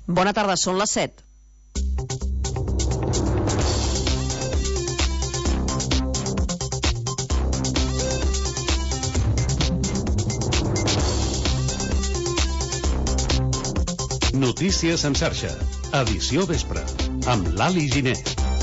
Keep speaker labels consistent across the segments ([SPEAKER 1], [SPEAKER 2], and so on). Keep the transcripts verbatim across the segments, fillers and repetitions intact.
[SPEAKER 1] Bona tarda, són les set.
[SPEAKER 2] Notícies en xarxa, edició vespre, amb l'Ali Giner.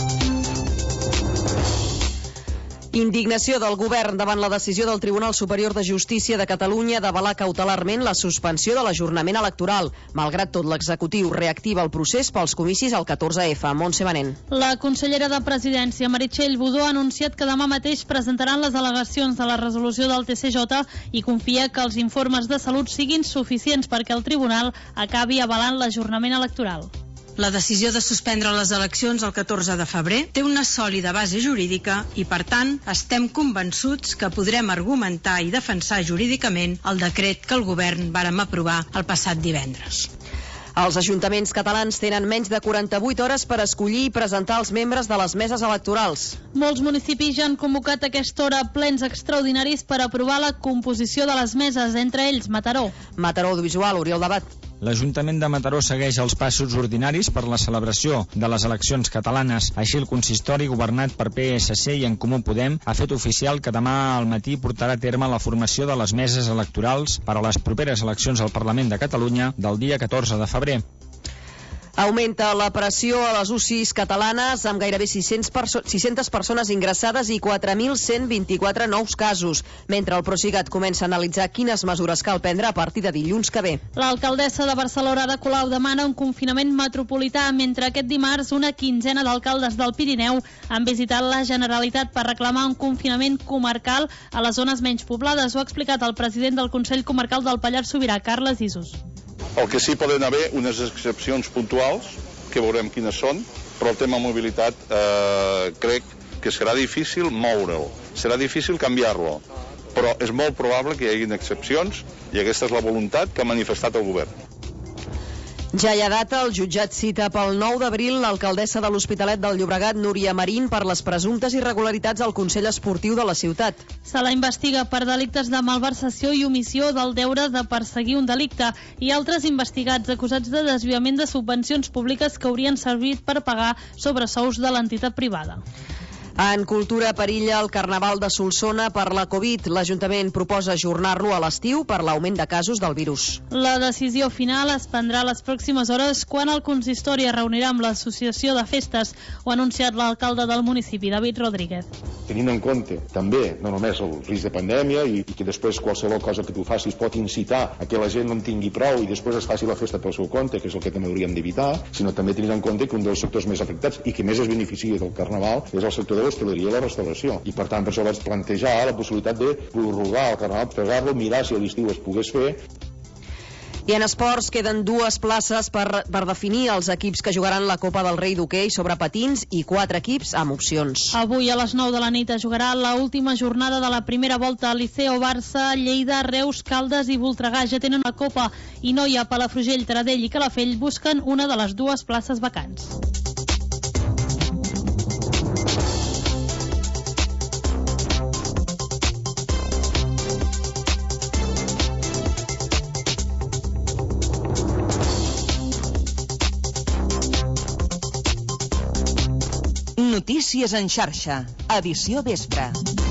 [SPEAKER 1] Indignació del govern davant la decisió del Tribunal Superior de Justícia de Catalunya d'avalar cautelarment la suspensió de l'ajornament electoral. Malgrat tot, l'executiu reactiva el procés pels comicis al catorze efa. Montse Manent.
[SPEAKER 3] La consellera de Presidència, Meritxell Budó, ha anunciat que demà mateix presentaran les al·legacions de la resolució del T C J i confia que els informes de salut siguin suficients perquè el tribunal acabi avalant l'ajornament electoral.
[SPEAKER 4] La decisió de suspendre les eleccions el catorze de febrer té una sòlida base jurídica i, per tant, estem convençuts que podrem argumentar i defensar jurídicament el decret que el govern vàrem aprovar el passat divendres.
[SPEAKER 1] Els ajuntaments catalans tenen menys de quaranta-vuit hores per escollir i presentar els membres de les meses electorals.
[SPEAKER 3] Molts municipis ja han convocat a aquesta hora plens extraordinaris per aprovar la composició de les meses, entre ells Mataró.
[SPEAKER 1] Mataró Audiovisual, Oriol Dabat.
[SPEAKER 5] L'Ajuntament de Mataró segueix els passos ordinaris per la celebració de les eleccions catalanes. Així, el consistori, governat per P S C i En Comú Podem, ha fet oficial que demà al matí portarà a terme la formació de les meses electorals per a les properes eleccions al Parlament de Catalunya del dia catorze de febrer.
[SPEAKER 1] Augmenta la pressió a les U C Is catalanes amb gairebé sis-centes persones ingressades i quatre mil cent vint-i-quatre nous casos, mentre el Procicat comença a analitzar quines mesures cal prendre a partir de dilluns que ve.
[SPEAKER 3] L'alcaldessa de Barcelona, Ada Colau, demana un confinament metropolità, mentre aquest dimarts una quinzena d'alcaldes del Pirineu han visitat la Generalitat per reclamar un confinament comarcal a les zones menys poblades. Ho ha explicat el president del Consell Comarcal del Pallars Sobirà, Carles Isus.
[SPEAKER 6] El que sí poden haver unes excepcions puntuals, que veurem quines són, però el tema mobilitat eh, crec que serà difícil moure'l, serà difícil canviar-lo, però és molt probable que hi hagin excepcions i aquesta és la voluntat que ha manifestat el govern.
[SPEAKER 1] Ja hi ha data, el jutjat cita pel nou d'abril l'alcaldessa de l'Hospitalet del Llobregat, Núria Marín, per les presumptes irregularitats al Consell Esportiu de la ciutat.
[SPEAKER 3] Se la investiga per delictes de malversació i omissió del deure de perseguir un delicte i altres investigats acusats de desviament de subvencions públiques que haurien servit per pagar sobresous de l'entitat privada.
[SPEAKER 1] En cultura perilla el Carnaval de Solsona per la Covid. L'Ajuntament proposa ajornar-lo a l'estiu per l'augment de casos del virus.
[SPEAKER 3] La decisió final es prendrà a les pròximes hores quan el consistori es reunirà amb l'Associació de Festes. Ho ha anunciat l'alcalde del municipi, David Rodríguez.
[SPEAKER 7] Tenint en compte també no només el risc de pandèmia i, i que després qualsevol cosa que tu facis pot incitar a que la gent no en tingui prou i després es faci la festa pel seu compte, que és el que també hauríem d'evitar, sinó també tenint en compte que un dels sectors més afectats i que més es beneficia del Carnaval és el sector de l'hostaleria i la restauració. I per tant per això vaig plantejar la possibilitat de prorrogar el Carnaval, pegar-lo, mirar si a l'estiu es pogués fer.
[SPEAKER 1] I en esports queden dues places per, per definir els equips que jugaran la Copa del Rei d'hoquei sobre patins i quatre equips amb opcions.
[SPEAKER 3] Avui a les nou de la nit es jugarà la última jornada de la primera volta. Liceo, Barça, Lleida, Reus, Caldes i Voltregà ja tenen la Copa i Noia, Palafrugell, Taradell i Calafell busquen una de les dues places vacants.
[SPEAKER 8] Notícies en xarxa, edició vespre.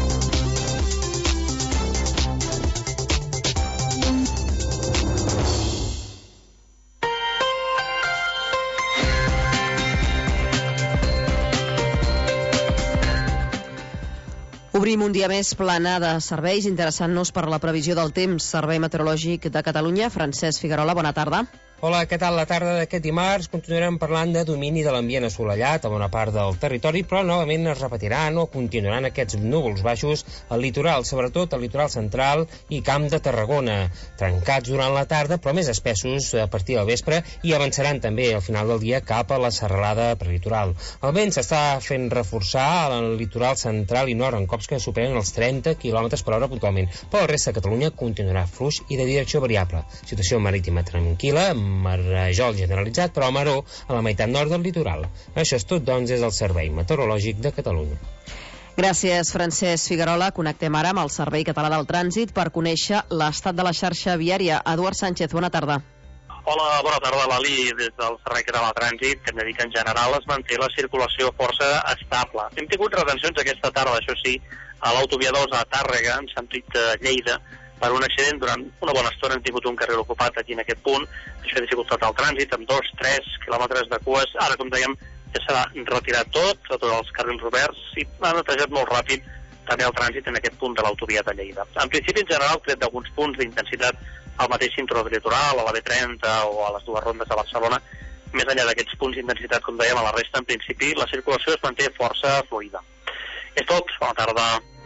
[SPEAKER 1] Obrim un dia més plana de serveis, interessant-nos per la previsió del temps. Servei Meteorològic de Catalunya, Francesc Figuerola, bona tarda.
[SPEAKER 9] Hola, què tal? La tarda d'aquest dimarts continuarem parlant de domini de l'ambient assolellat a bona part del territori, però novament es repetiran o continuaran aquests núvols baixos al litoral, sobretot al litoral central i Camp de Tarragona, trencats durant la tarda, però més espessos a partir del vespre i avançaran també al final del dia cap a la serralada prelitoral. El vent s'està fent reforçar al litoral central i nord en cops que superen els trenta quilòmetres per hora puntualment, però el reste de Catalunya continuarà fluix i de direcció variable. Situació marítima tranquil·la, marejol generalitzat, però maró a la meitat nord del litoral. Això és tot, doncs, des del Servei Meteorològic de Catalunya.
[SPEAKER 1] Gràcies, Francesc Figuerola. Connectem ara amb el Servei Català del Trànsit per conèixer l'estat de la xarxa viària. Eduard Sánchez, bona tarda.
[SPEAKER 10] Hola, bona tarda, Lali. Des del Servei Català de Trànsit, que hem de dir que en general es manté la circulació força estable. Hem tingut retencions aquesta tarda, això sí, a l'autovia dos a Tàrrega, en sentit de Lleida, per un accident. Durant una bona estona hem tingut un carril ocupat aquí en aquest punt. Això ha dificultat el trànsit amb dos, tres quilòmetres de cues. Ara, com dèiem, ja s'ha retirat tot, tots els carrils oberts, i ha netejat molt ràpid també el trànsit en aquest punt de l'autovia de Lleida. En principi, en general, tret d'alguns punts d'intensitat al mateix cinturó litoral, a la B trenta o a les dues rondes de Barcelona, més enllà d'aquests punts d'intensitat, com dèiem, a la resta, en principi, la circulació es manté força fluida. És tot, bona tarda.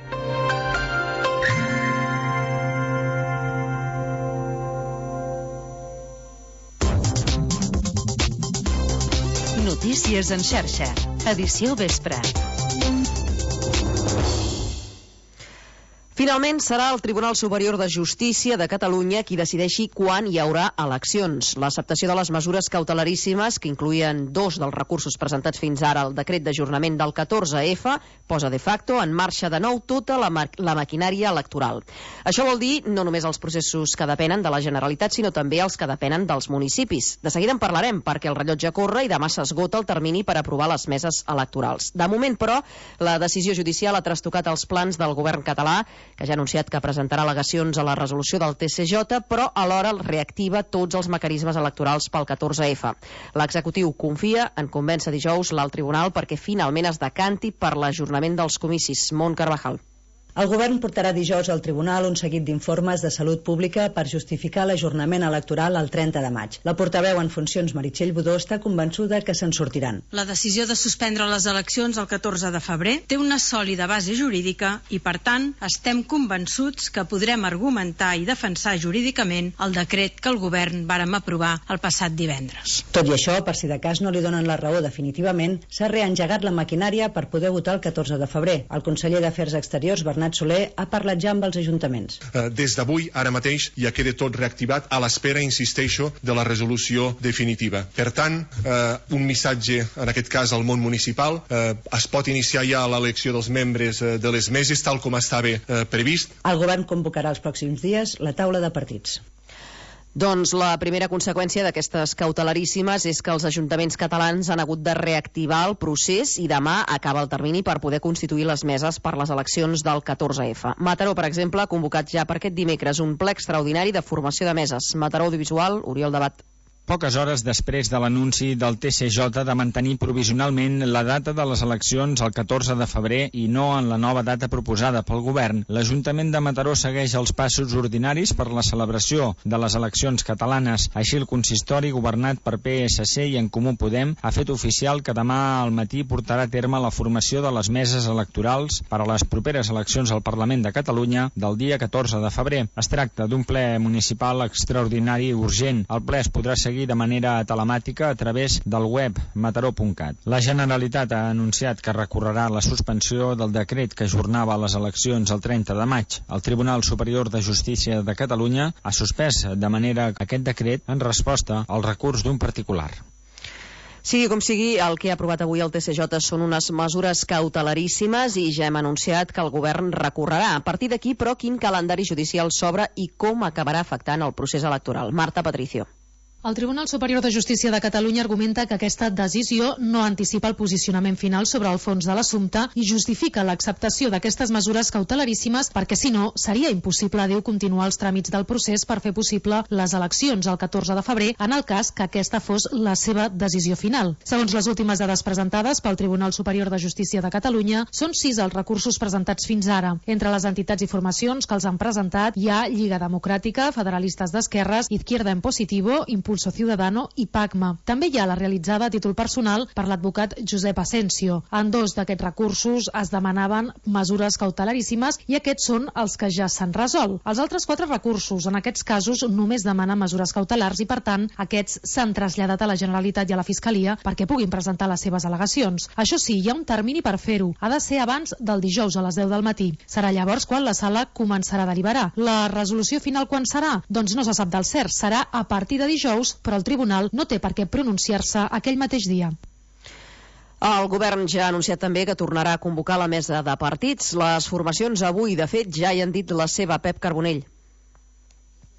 [SPEAKER 8] Notícies en xarxa, edició vespre.
[SPEAKER 1] Finalment serà el Tribunal Superior de Justícia de Catalunya qui decideixi quan hi haurà eleccions. L'acceptació de les mesures cautelaríssimes, que incluïen dos dels recursos presentats fins ara al decret d'ajornament del catorze F, posa de facto en marxa de nou tota la, ma la maquinària electoral. Això vol dir no només els processos que depenen de la Generalitat, sinó també els que depenen dels municipis. De seguida en parlarem, perquè el rellotge corre i demà s'esgota el termini per aprovar les meses electorals. De moment, però, la decisió judicial ha trastocat els plans del govern català, que ja ha anunciat que presentarà al·legacions a la resolució del T C J, però alhora reactiva tots els mecanismes electorals pel catorze F. L'executiu confia en convèncer dijous l'alt tribunal perquè finalment es decanti per l'ajornament dels comicis. Mont Carvajal.
[SPEAKER 11] El govern portarà dijous al tribunal un seguit d'informes de salut pública per justificar l'ajornament electoral el trenta de maig. La portaveu en funcions Meritxell Budó està convençuda que se'n sortiran.
[SPEAKER 4] La decisió de suspendre les eleccions el catorze de febrer té una sòlida base jurídica i, per tant, estem convençuts que podrem argumentar i defensar jurídicament el decret que el govern vàrem aprovar el passat divendres.
[SPEAKER 11] Tot i això, per si de cas no li donen la raó definitivament, s'ha reengegat la maquinària per poder votar el catorze de febrer. El conseller d'Afers Exteriors, Bernat Soler, ha parlat ja amb els ajuntaments.
[SPEAKER 12] Uh, des d'avui, ara mateix, ja queda tot reactivat a l'espera, insisteixo, de la resolució definitiva. Per tant, uh, un missatge, en aquest cas al món municipal, uh, es pot iniciar ja l'elecció dels membres uh, de les meses, tal com estava uh, previst.
[SPEAKER 11] El govern convocarà els pròxims dies la taula de partits.
[SPEAKER 1] Doncs la primera conseqüència d'aquestes cautelaríssimes és que els ajuntaments catalans han hagut de reactivar el procés i demà acaba el termini per poder constituir les meses per les eleccions del catorze F. Mataró, per exemple, ha convocat ja per aquest dimecres un ple extraordinari de formació de meses. Mataró Audiovisual, Oriol Debat.
[SPEAKER 5] Poques hores després de l'anunci del T C J de mantenir provisionalment la data de les eleccions el catorze de febrer i no en la nova data proposada pel govern, l'Ajuntament de Mataró segueix els passos ordinaris per la celebració de les eleccions catalanes. Així, el consistori, governat per P S C i En Comú Podem, ha fet oficial que demà al matí portarà a terme la formació de les meses electorals per a les properes eleccions al Parlament de Catalunya del dia catorze de febrer. Es tracta d'un ple municipal extraordinari i urgent. El ple es podrà seguir de manera telemàtica a través del web mataró punt cat. La Generalitat ha anunciat que recorrerà la suspensió del decret que ajornava les eleccions el trenta de maig. El Tribunal Superior de Justícia de Catalunya ha suspès de manera aquest decret en resposta al recurs d'un particular.
[SPEAKER 1] Sigui com sigui, el que ha aprovat avui el T C J són unes mesures cautelaríssimes i ja hem anunciat que el govern recorrerà. A partir d'aquí, però, quin calendari judicial s'obre i com acabarà afectant el procés electoral? Marta Patricio.
[SPEAKER 13] El Tribunal Superior de Justícia de Catalunya argumenta que aquesta decisió no anticipa el posicionament final sobre el fons de l'assumpte i justifica l'acceptació d'aquestes mesures cautelaríssimes perquè, si no, seria impossible, diu, continuar els tràmits del procés per fer possible les eleccions el catorze de febrer en el cas que aquesta fos la seva decisió final. Segons les últimes dades presentades pel Tribunal Superior de Justícia de Catalunya, són sis els recursos presentats fins ara. Entre les entitats i formacions que els han presentat hi ha Lliga Democràtica, Federalistes d'Esquerres, Izquierda en Positivo, Impulso Ciudadano i PACMA. També hi ha la realitzada a títol personal per l'advocat Josep Asensio. En dos d'aquests recursos es demanaven mesures cautelaríssimes i aquests són els que ja s'han resolt. Els altres quatre recursos, en aquests casos, només demanen mesures cautelars i, per tant, aquests s'han traslladat a la Generalitat i a la Fiscalia perquè puguin presentar les seves al·legacions. Això sí, hi ha un termini per fer-ho. Ha de ser abans del dijous a les deu del matí. Serà llavors quan la sala començarà a deliberar. La resolució final quan serà? Doncs no se sap del cert. Serà a partir de dijous, però el tribunal no té per què pronunciar-se aquell mateix dia.
[SPEAKER 1] El govern ja ha anunciat també que tornarà a convocar la mesa de partits. Les formacions avui, de fet, ja hi han dit la seva. Pep Carbonell.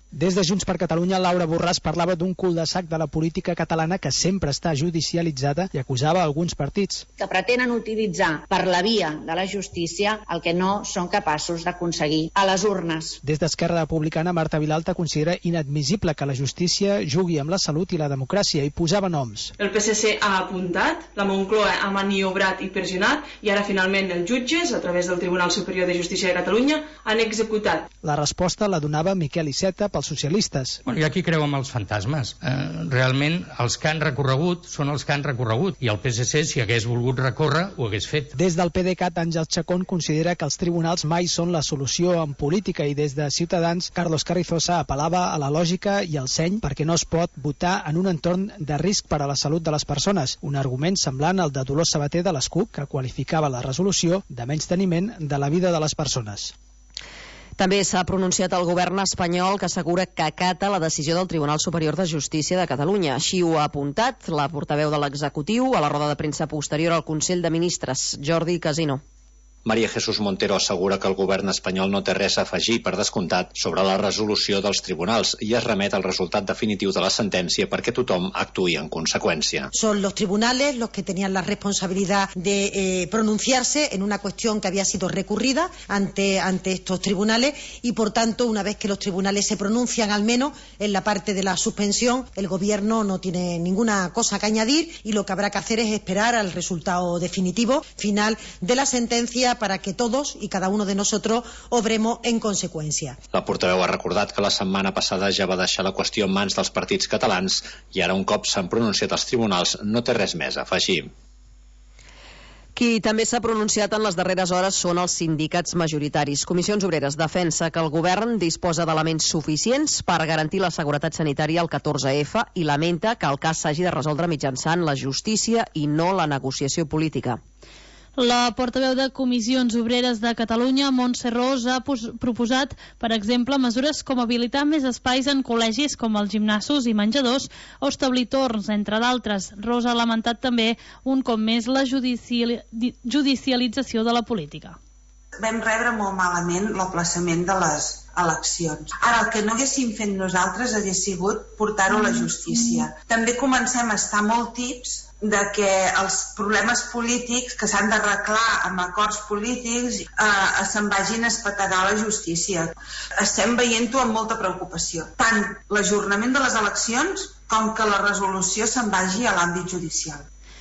[SPEAKER 14] Des de Junts per Catalunya, Laura Borràs parlava d'un cul-de-sac de la política catalana que sempre està judicialitzada i acusava alguns partits.
[SPEAKER 15] Que pretenen utilitzar per la via de la justícia el que no són capaços d'aconseguir a les urnes.
[SPEAKER 14] Des d'Esquerra Republicana, Marta Vilalta considera inadmissible que la justícia jugui amb la salut i la democràcia i posava noms.
[SPEAKER 16] El P S C ha apuntat, la Moncloa ha maniobrat i pressionat i ara finalment els jutges, a través del Tribunal Superior de Justícia de Catalunya, han executat.
[SPEAKER 14] La resposta la donava Miquel Iceta pels socialistes.
[SPEAKER 17] Bueno, hi ha qui creu amb els fantasmes. Eh, realment, els que han recorregut són els que han recorregut i el P S C, si hagués volgut recórrer, ho hagués fet.
[SPEAKER 14] Des del PDeCAT, Àngel Chacón considera que els tribunals mai són la solució en política i des de Ciutadans, Carlos Carrizosa apel·lava a la lògica i al seny perquè no es pot votar en un entorn de risc per a la salut de les persones, un argument semblant al de Dolors Sabater de les CUP, que qualificava la resolució de menysteniment de la vida de les persones.
[SPEAKER 1] També s'ha pronunciat el govern espanyol que assegura que acata la decisió del Tribunal Superior de Justícia de Catalunya. Així ho ha apuntat la portaveu de l'executiu a la roda de premsa posterior al Consell de Ministres, Jordi Casino.
[SPEAKER 18] María Jesús Montero assegura que el govern espanyol no té res a afegir, per descomptat, sobre la resolució dels tribunals i es remet al resultat definitiu de la sentència perquè tothom actuï en conseqüència.
[SPEAKER 19] Son los tribunales los que tenían la responsabilidad de eh, pronunciarse en una cuestión que había sido recurrida ante, ante estos tribunales y, por tanto, una vez que los tribunales se pronuncian, al menos en la parte de la suspensión, el gobierno no tiene ninguna cosa que añadir y lo que habrá que hacer es esperar al resultado definitivo final de la sentencia para que todos y cada uno de nosotros obremos en consecuencia.
[SPEAKER 18] La portaveu ha recordat que la setmana passada ja va deixar la qüestió en mans dels partits catalans i ara, un cop s'han pronunciat els tribunals, no té res més a afegir.
[SPEAKER 1] Qui també s'ha pronunciat en les darreres hores són els sindicats majoritaris. Comissions Obreres defensa que el govern disposa d'elements suficients per garantir la seguretat sanitària al catorze efa i lamenta que el cas s'hagi de resoldre mitjançant la justícia i no la negociació política.
[SPEAKER 3] La portaveu de Comissions Obreres de Catalunya, Montse Ros, ha proposat, per exemple, mesures com habilitar més espais en col·legis com els gimnasos i menjadors o establir torns, entre d'altres. Ros ha lamentat també, un cop més, la judiciali judicialització de la política.
[SPEAKER 20] Vam rebre molt malament l'aplaçament de les eleccions. Ara, el que no haguéssim fet nosaltres hagués sigut portar-ho a la justícia. També comencem a estar molt tips de que els problemes polítics que s'han d'arreglar amb acords polítics eh, se'n vagin a espetegar a la justícia. Estem veient-ho amb molta preocupació. Tant l'ajornament de les eleccions com que la resolució se'n vagi a l'àmbit judicial.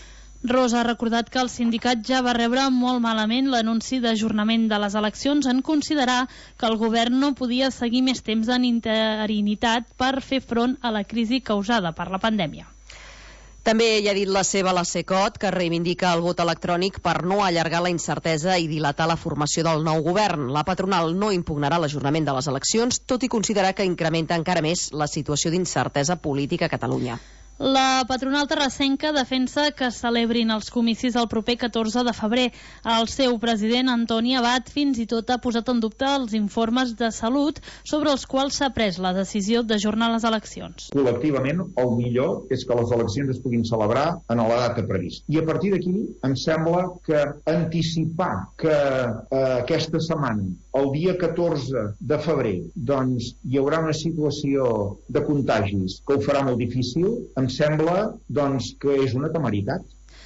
[SPEAKER 3] Ros ha recordat que el sindicat ja va rebre molt malament l'anunci d'ajornament de les eleccions en considerar que el govern no podia seguir més temps en interinitat per fer front a la crisi causada per la pandèmia.
[SPEAKER 1] També hi ha dit la seva la CECOT, que reivindica el vot electrònic per no allargar la incertesa i dilatar la formació del nou govern. La patronal no impugnarà l'ajornament de les eleccions, tot i considerar que incrementa encara més la situació d'incertesa política a Catalunya.
[SPEAKER 3] La patronal terrassenca defensa que celebrin els comicis el proper catorze de febrer. El seu president, Antoni Abat, fins i tot ha posat en dubte els informes de salut sobre els quals s'ha pres la decisió d'ajornar les eleccions.
[SPEAKER 21] Col·lectivament, el millor és que les eleccions es puguin celebrar en la data prevista. I a partir d'aquí, em sembla que anticipar que eh, aquesta setmana, el dia catorze de febrer, doncs hi haurà una situació de contagis que ho farà molt difícil, em sembla doncs, que és una temeritat.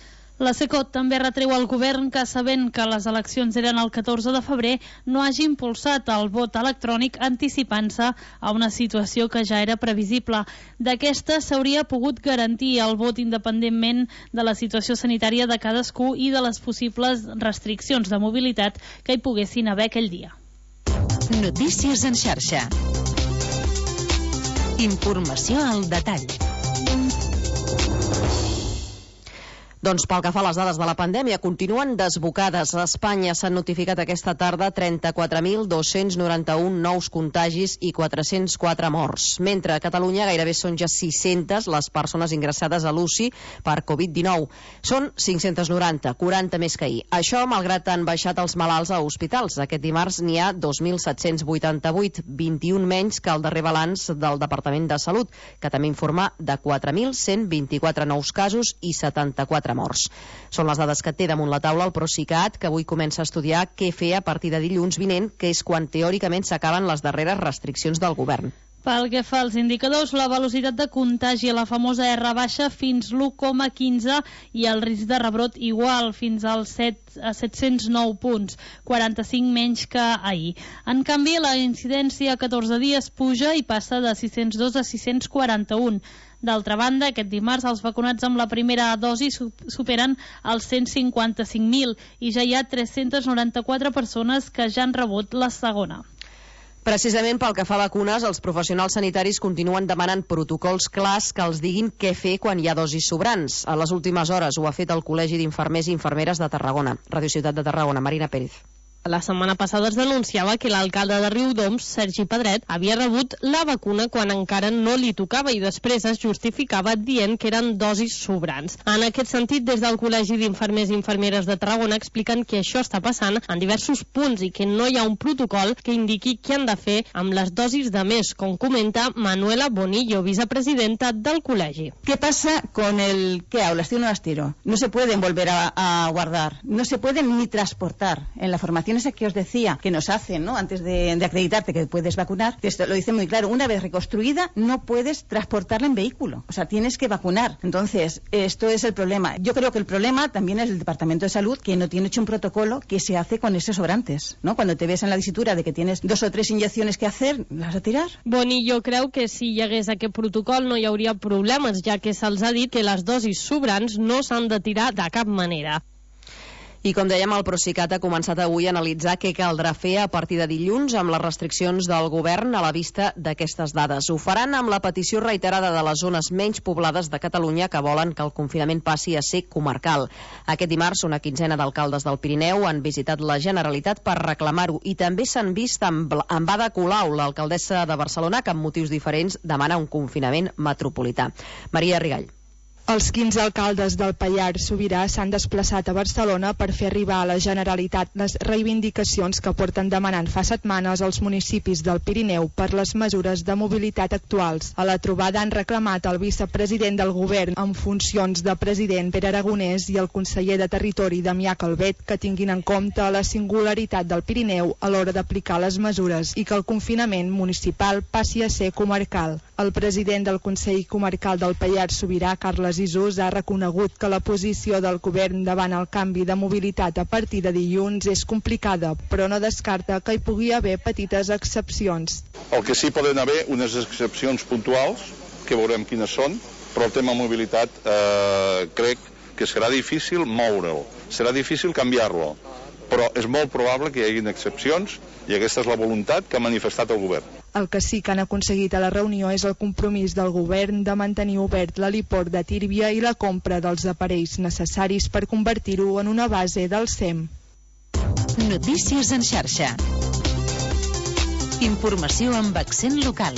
[SPEAKER 3] La CECOT també retreu al govern que, sabent que les eleccions eren el catorze de febrer, no hagi impulsat el vot electrònic anticipant-se a una situació que ja era previsible. D'aquesta s'hauria pogut garantir el vot independentment de la situació sanitària de cadascú i de les possibles restriccions de mobilitat que hi poguessin haver aquell dia.
[SPEAKER 8] Notícies en xarxa. Informació al detall.
[SPEAKER 1] Doncs pel que fa a les dades de la pandèmia, continuen desbocades. A Espanya s'han notificat aquesta tarda trenta-quatre mil dos-cents noranta-un nous contagis i quatre-cents quatre morts, mentre a Catalunya gairebé són ja sis-centes les persones ingressades a l'U C I per covid dinou. Són cinc-cents noranta, quaranta més que ahir. Això malgrat han baixat els malalts a hospitals. Aquest dimarts n'hi ha dos mil set-cents vuitanta-vuit, vint-i-un menys que el darrer balanç del Departament de Salut, que també informa de quatre mil cent vint-i-quatre nous casos i setanta-quatre morts. Són les dades que té damunt la taula el Procicat, que avui comença a estudiar què fer a partir de dilluns vinent, que és quan teòricament s'acaben les darreres restriccions del govern.
[SPEAKER 3] Pel que fa als indicadors, la velocitat de contagi, la famosa R baixa, fins l'u coma quinze i el risc de rebrot igual, fins als set-cents nou punts, quaranta-cinc menys que ahir. En canvi, la incidència a catorze dies puja i passa de sis-cents dos a sis-cents quaranta-un. D'altra banda, aquest dimarts els vacunats amb la primera dosi superen els cent cinquanta-cinc mil i ja hi ha tres-cents noranta-quatre persones que ja han rebut la segona.
[SPEAKER 1] Precisament pel que fa a vacunes, els professionals sanitaris continuen demanant protocols clars que els diguin què fer quan hi ha dosis sobrants. A les últimes hores ho ha fet el Col·legi d'Infermers i Infermeres de Tarragona. Ràdio Ciutat de Tarragona, Marina Pérez.
[SPEAKER 2] La setmana passada es denunciava que l'alcalde de Riudoms, Sergi Pedret, havia rebut la vacuna quan encara no li tocava i després es justificava dient que eren dosis sobrants. En aquest sentit, des del Col·legi d'Infermers i Infermeres de Tarragona expliquen que això està passant en diversos punts i que no hi ha un protocol que indiqui què han de fer amb les dosis de més, com comenta Manuela Bonillo, vicepresidenta del col·legi.
[SPEAKER 22] ¿Qué pasa con el qué hago? ¿Las tiro o no las tiro? No se pueden volver a, a guardar, no se pueden ni transportar. En la formación esa que os decía, que nos hacen, ¿no? Antes de, de acreditarte que puedes vacunar, esto lo dice muy claro, una vez reconstruida no puedes transportarla en vehículo, o sea, tienes que vacunar. Entonces, esto es el problema. Yo creo que el problema también es el Departamento de Salud, que no tiene hecho un protocolo que se hace con esos sobrantes, ¿no? Cuando te ves en la tesitura de que tienes dos o tres inyecciones que hacer, ¿las vas a tirar?
[SPEAKER 2] Bonillo creu que si hi hagués aquest protocol no hi hauria problemes, ja que se'ls ha dit que les dosis sobrants no s'han de tirar de cap manera.
[SPEAKER 1] I com dèiem, el Procicat ha començat avui a analitzar què caldrà fer a partir de dilluns amb les restriccions del govern a la vista d'aquestes dades. Ho faran amb la petició reiterada de les zones menys poblades de Catalunya que volen que el confinament passi a ser comarcal. Aquest dimarts, una quinzena d'alcaldes del Pirineu han visitat la Generalitat per reclamar-ho i també s'han vist amb, amb Ada Colau, l'alcaldessa de Barcelona, que amb motius diferents demana un confinament metropolità. Maria Rigall.
[SPEAKER 23] Els quinze alcaldes del Pallars Sobirà s'han desplaçat a Barcelona per fer arribar a la Generalitat les reivindicacions que porten demanant fa setmanes als municipis del Pirineu per les mesures de mobilitat actuals. A la trobada han reclamat el vicepresident del govern en funcions de president Pere Aragonès i el conseller de Territori Damià Calvet que tinguin en compte la singularitat del Pirineu a l'hora d'aplicar les mesures i que el confinament municipal passi a ser comarcal. El president del Consell Comarcal del Pallars Sobirà, Carles Isús, ha reconegut que la posició del govern davant el canvi de mobilitat a partir de dilluns és complicada, però no descarta que hi pugui haver petites excepcions.
[SPEAKER 6] El que sí poden haver unes excepcions puntuals, que veurem quines són, però el tema mobilitat eh, crec que serà difícil moure'l, serà difícil canviar-lo, però és molt probable que hi hagin excepcions i aquesta és la voluntat que ha manifestat el govern.
[SPEAKER 23] El que sí que han aconseguit a la reunió és el compromís del govern de mantenir obert l'heliport de Tírvia i la compra dels aparells necessaris per convertir-ho en una base del S E M.
[SPEAKER 8] Notícies en xarxa. Informació amb accent local.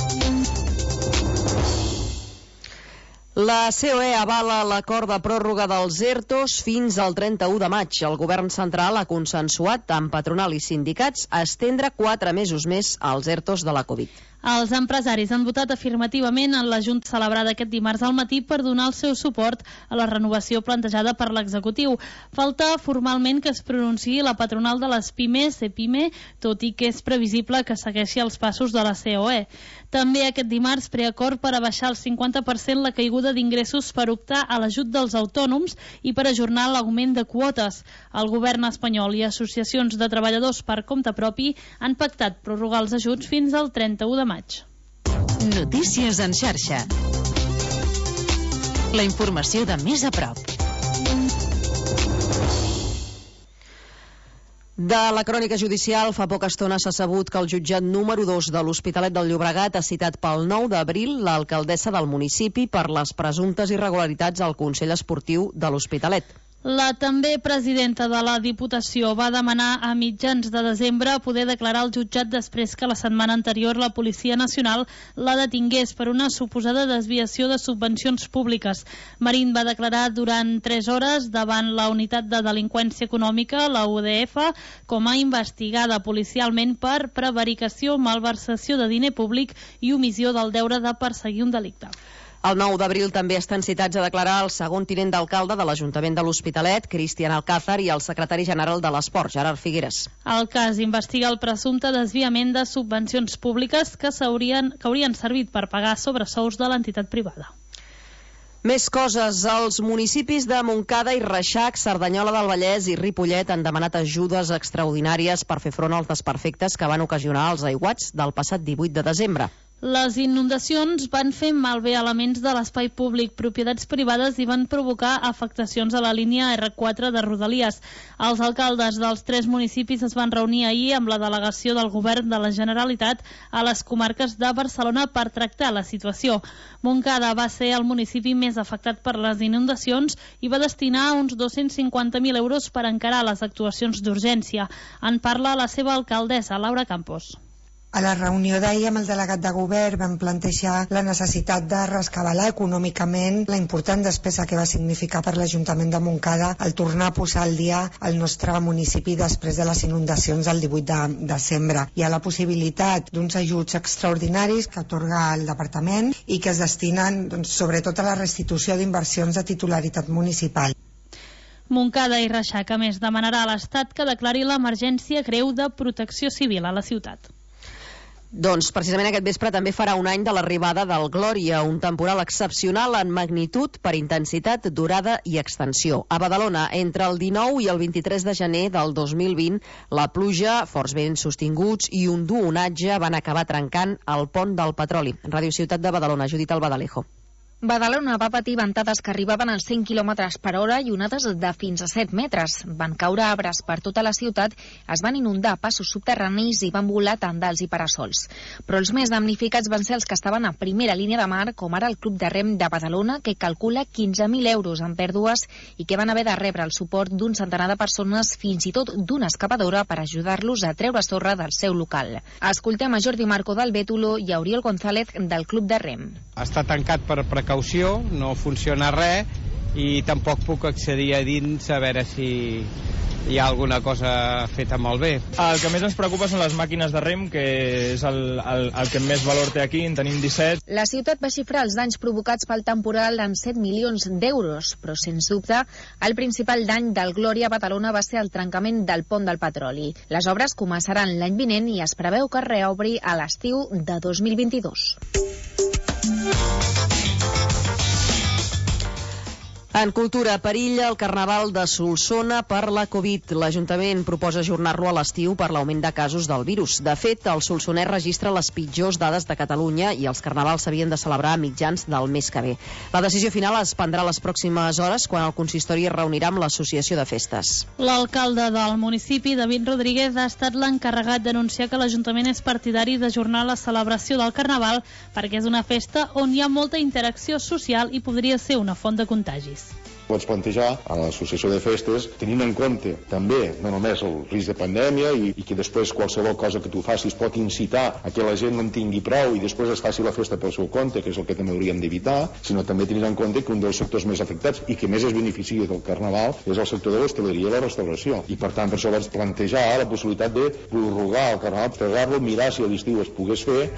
[SPEAKER 1] La C O E avala l'acord de pròrroga dels ERTOs fins al trenta-u de maig. El govern central ha consensuat amb patronal i sindicats a estendre quatre mesos més als ERTOs de la Covid.
[SPEAKER 3] Els empresaris han votat afirmativament en la Junta celebrada aquest dimarts al matí per donar el seu suport a la renovació plantejada per l'executiu. Falta formalment que es pronunciï la patronal de les pimes, CEPIME, tot i que és previsible que segueixi els passos de la C O E. També aquest dimarts preacord per abaixar el cinquanta per cent la caiguda d'ingressos per optar a l'ajut dels autònoms i per ajornar l'augment de quotes. El govern espanyol i associacions de treballadors per compte propi han pactat prorrogar els ajuts fins al trenta-u de maig.
[SPEAKER 8] Notícies en xarxa. La informació de més a prop.
[SPEAKER 1] De la crònica judicial, fa poca estona s'ha sabut que el jutjat número dos de l'Hospitalet del Llobregat ha citat pel nou d'abril l'alcaldessa del municipi per les presumptes irregularitats al Consell Esportiu de l'Hospitalet.
[SPEAKER 3] La també presidenta de la Diputació va demanar a mitjans de desembre poder declarar al jutjat després que la setmana anterior la Policia Nacional la detingués per una suposada desviació de subvencions públiques. Marín va declarar durant tres hores davant la Unitat de Delinqüència Econòmica, la U D F, com a investigada policialment per prevaricació, malversació de diner públic i omissió del deure de perseguir un delicte.
[SPEAKER 1] El nou d'abril també estan citats a declarar el segon tinent d'alcalde de l'Ajuntament de l'Hospitalet, Cristian Alcázar, i el secretari general de l'Esport, Gerard Figueres.
[SPEAKER 3] El cas investiga el presumpte desviament de subvencions públiques que, que haurien servit per pagar sobresous de l'entitat privada.
[SPEAKER 1] Més coses. Els municipis de Montcada i Reixac, Cerdanyola del Vallès i Ripollet han demanat ajudes extraordinàries per fer front als desperfectes que van ocasionar els aiguats del passat divuit de desembre.
[SPEAKER 3] Les inundacions van fer malbé elements de l'espai públic, propietats privades i van provocar afectacions a la línia erre quatre de Rodalies. Els alcaldes dels tres municipis es van reunir ahir amb la delegació del govern de la Generalitat a les comarques de Barcelona per tractar la situació. Montcada va ser el municipi més afectat per les inundacions i va destinar uns dos-cents cinquanta mil euros per encarar les actuacions d'urgència. En parla la seva alcaldessa, Laura Campos.
[SPEAKER 7] A la reunió d'ahir amb el delegat de govern vam plantejar la necessitat de rescabalar econòmicament la important despesa que va significar per l'Ajuntament de Montcada el tornar a posar al dia el nostre municipi després de les inundacions del divuit de desembre. Hi ha la possibilitat d'uns ajuts extraordinaris que atorga el departament i que es destinen doncs, sobretot a la restitució d'inversions de titularitat municipal.
[SPEAKER 3] Montcada i Reixac, a més, demanarà a l'Estat que declari l'emergència greu de protecció civil a la ciutat.
[SPEAKER 1] Doncs precisament aquest vespre també farà un any de l'arribada del Glòria, un temporal excepcional en magnitud per intensitat, durada i extensió. A Badalona, entre el dinou i el vint-i-tres de gener del dos mil vint, la pluja, forts vents sostinguts i un dur onatge van acabar trencant el pont del petroli. Ràdio Ciutat de Badalona, Judit Albadalejo.
[SPEAKER 9] Badalona va patir ventades que arribaven als cent quilòmetres per hora i onades de fins a set metres. Van caure arbres per tota la ciutat, es van inundar passos subterranis i van volar tendals i parasols. Però els més damnificats van ser els que estaven a primera línia de mar, com ara el Club de Rem de Badalona, que calcula quinze mil euros en pèrdues i que van haver de rebre el suport d'un centenar de persones, fins i tot d'una excavadora, per ajudar-los a treure sorra del seu local. Escoltem a Jordi Marco del Bétulo i a Oriol González del Club de Rem.
[SPEAKER 10] Està tancat per precaució, no funciona res i tampoc puc accedir a dins a veure si hi ha alguna cosa feta molt bé.
[SPEAKER 5] El que més ens preocupa són les màquines de rem, que és el, el, el que més valor té aquí, en tenim disset.
[SPEAKER 9] La ciutat va xifrar els danys provocats pel temporal en set milions d'euros, però sens dubte el principal dany del Glòria a Badalona va ser el trencament del pont del petroli. Les obres començaran l'any vinent i es preveu que es reobri a l'estiu de dos mil vint-i-dos.
[SPEAKER 1] En cultura, perilla el Carnaval de Solsona per la Covid. L'Ajuntament proposa ajornar-lo a l'estiu per l'augment de casos del virus. De fet, el solsonès registra les pitjors dades de Catalunya i els carnavals s'havien de celebrar a mitjans del mes que ve. La decisió final es prendrà les pròximes hores quan el consistori es reunirà amb l'Associació de Festes.
[SPEAKER 3] L'alcalde del municipi, David Rodríguez, ha estat l'encarregat d'anunciar que l'Ajuntament és partidari d'ajornar la celebració del Carnaval perquè és una festa on hi ha molta interacció social i podria ser una font de contagis.
[SPEAKER 24] Pots plantejar a l'Associació de Festes, tenint en compte també no només el risc de pandèmia i, i que després qualsevol cosa que tu facis pot incitar a que la gent no en tingui prou i després es faci la festa pel seu compte, que és el que també hauríem d'evitar, sinó també tenint en compte que un dels sectors més afectats i que més es beneficia del Carnaval és el sector de l'hostaleria i la restauració. I per tant, per això vaig plantejar la possibilitat de prorrogar el Carnaval, fregar-lo, mirar si a l'estiu es pogués fer.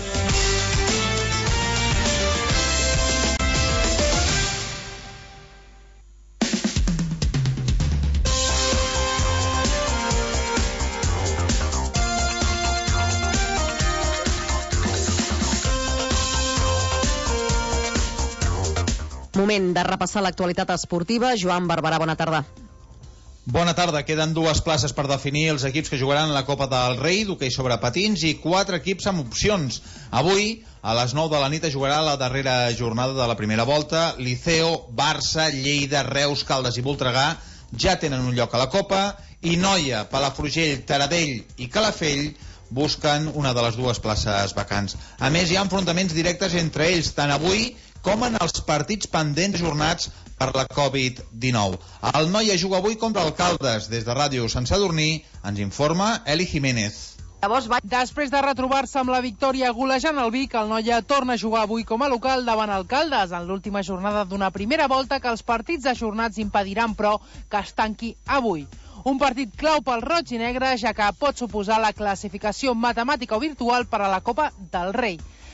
[SPEAKER 1] Moment de repassar l'actualitat esportiva. Joan Barberà, bona tarda.
[SPEAKER 25] Bona tarda. Queden dues places per definir els equips que jugaran la Copa del Rei d'hoquei sobre patins i quatre equips amb opcions. Avui, a les nou de la nit, es jugarà la darrera jornada de la primera volta. Liceo, Barça, Lleida, Reus, Caldes i Voltregà ja tenen un lloc a la Copa i Noia, Palafrugell, Taradell i Calafell busquen una de les dues places vacants. A més, hi ha enfrontaments directes entre ells, tant avui com en els partits pendents ajornats per la Covid dinou. El Noia juga avui contra el Caldes. Des de Ràdio Sant Sadurní ens informa Eli Jiménez.
[SPEAKER 26] Després de retrobar-se amb la victòria golejant el Vic, el Noia torna a jugar avui com a local davant el Caldes en l'última jornada d'una primera volta que els partits ajornats impediran, però, que es tanqui avui. Un partit clau pel roig i negre, ja que pot suposar la classificació matemàtica o virtual per a la Copa del Rei.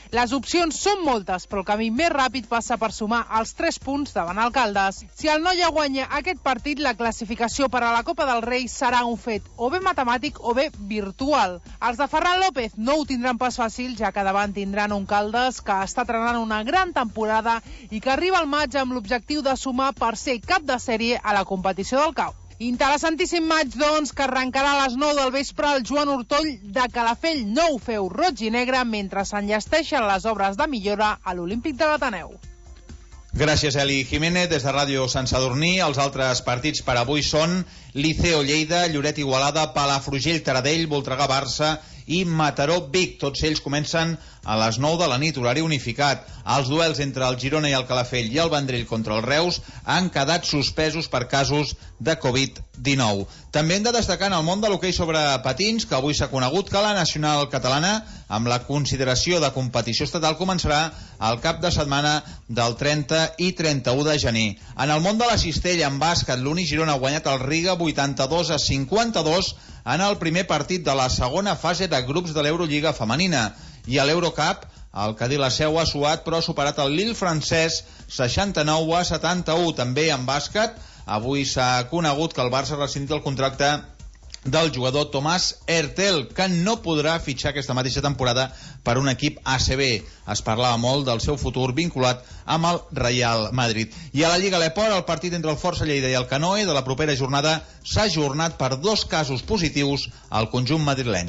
[SPEAKER 26] Les opcions són moltes, però el camí més ràpid passa per sumar els tres punts davant el Caldes. Si el Noia guanya aquest partit, la classificació per a la Copa del Rei serà un fet o bé matemàtic o bé virtual. Els de Ferran López no ho tindran pas fàcil, ja que davant tindran un Caldes que està trenant una gran temporada i que arriba al maig amb l'objectiu de sumar per ser cap de sèrie a la competició del C A U. Interessantíssim maig, doncs, que arrencarà a les nou del vespre el Joan Ortoll de Calafell. No ho feu roig i negre mentre s'enllesteixen les obres de millora a l'Olímpic de l'Ateneu.
[SPEAKER 25] Gràcies, Eli Jiménez. Des de Ràdio Sant Sadurní, els altres partits per avui són Liceo Lleida, Lloret Igualada, Palafrugell Taradell, Voltregà Barça i Mataró Vic. Tots ells comencen a les nou de la nit, horari unificat. Els duels entre el Girona i el Calafell i el Vendrell contra el Reus han quedat suspesos per casos de covid dinou. També hem de destacar en el món de l'hoquei sobre patins que avui s'ha conegut que la nacional catalana, amb la consideració de competició estatal, començarà el cap de setmana del trenta i trenta-u de gener. En el món de la cistella, en bàsquet, l'Uni Girona ha guanyat el Riga vuitanta-dos a cinquanta-dos en el primer partit de la segona fase de grups de l'Eurolliga femenina. I a l'Eurocup, el Cadí la Seu ha suat però ha superat el Lille francès seixanta-nou a setanta-u. També en bàsquet, avui s'ha conegut que el Barça ha rescindit el contracte del jugador Tomàs Hertel, que no podrà fitxar aquesta mateixa temporada per un equip A C B. Es parlava molt del seu futur vinculat amb el Real Madrid. I a la Lliga Leport, el partit entre el Força Lleida i el Canoe de la propera jornada s'ha ajornat per dos casos positius al conjunt madrileny.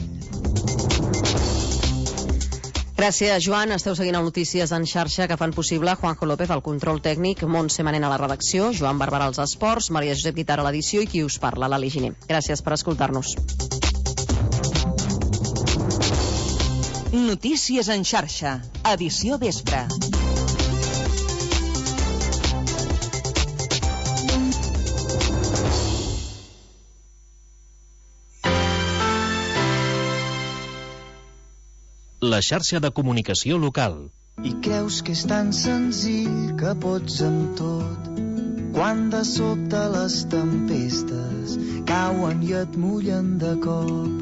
[SPEAKER 1] Gràcies, Joan. Esteu seguint el Notícies en xarxa que fan possible Juanjo López al control tècnic, Montse Manent a la redacció, Joan Barberà als esports, Maria Josep Guitar a l'edició i qui us parla, Lali Giner. Gràcies per escoltar-nos.
[SPEAKER 8] Notícies en xarxa, edició vespre.
[SPEAKER 4] La xarxa de comunicació local.
[SPEAKER 11] I creus que és tan senzill que pots amb tot, quan de sobte les tempestes cauen i et mullen de cop.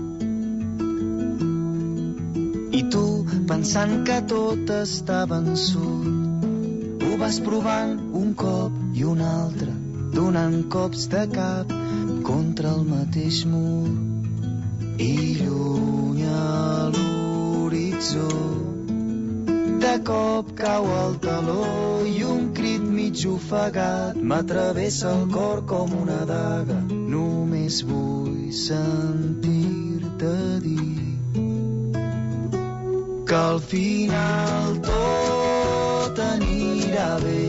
[SPEAKER 11] I tu, pensant que tot està vençut, ho vas provant un cop i un altre, donant cops de cap contra el mateix mur. I lluny a l'horitzó de cop cau el taló i un crit mig ofegat m'atravessa el cor com una daga. Només vull sentir-te dir que al final tot anirà bé.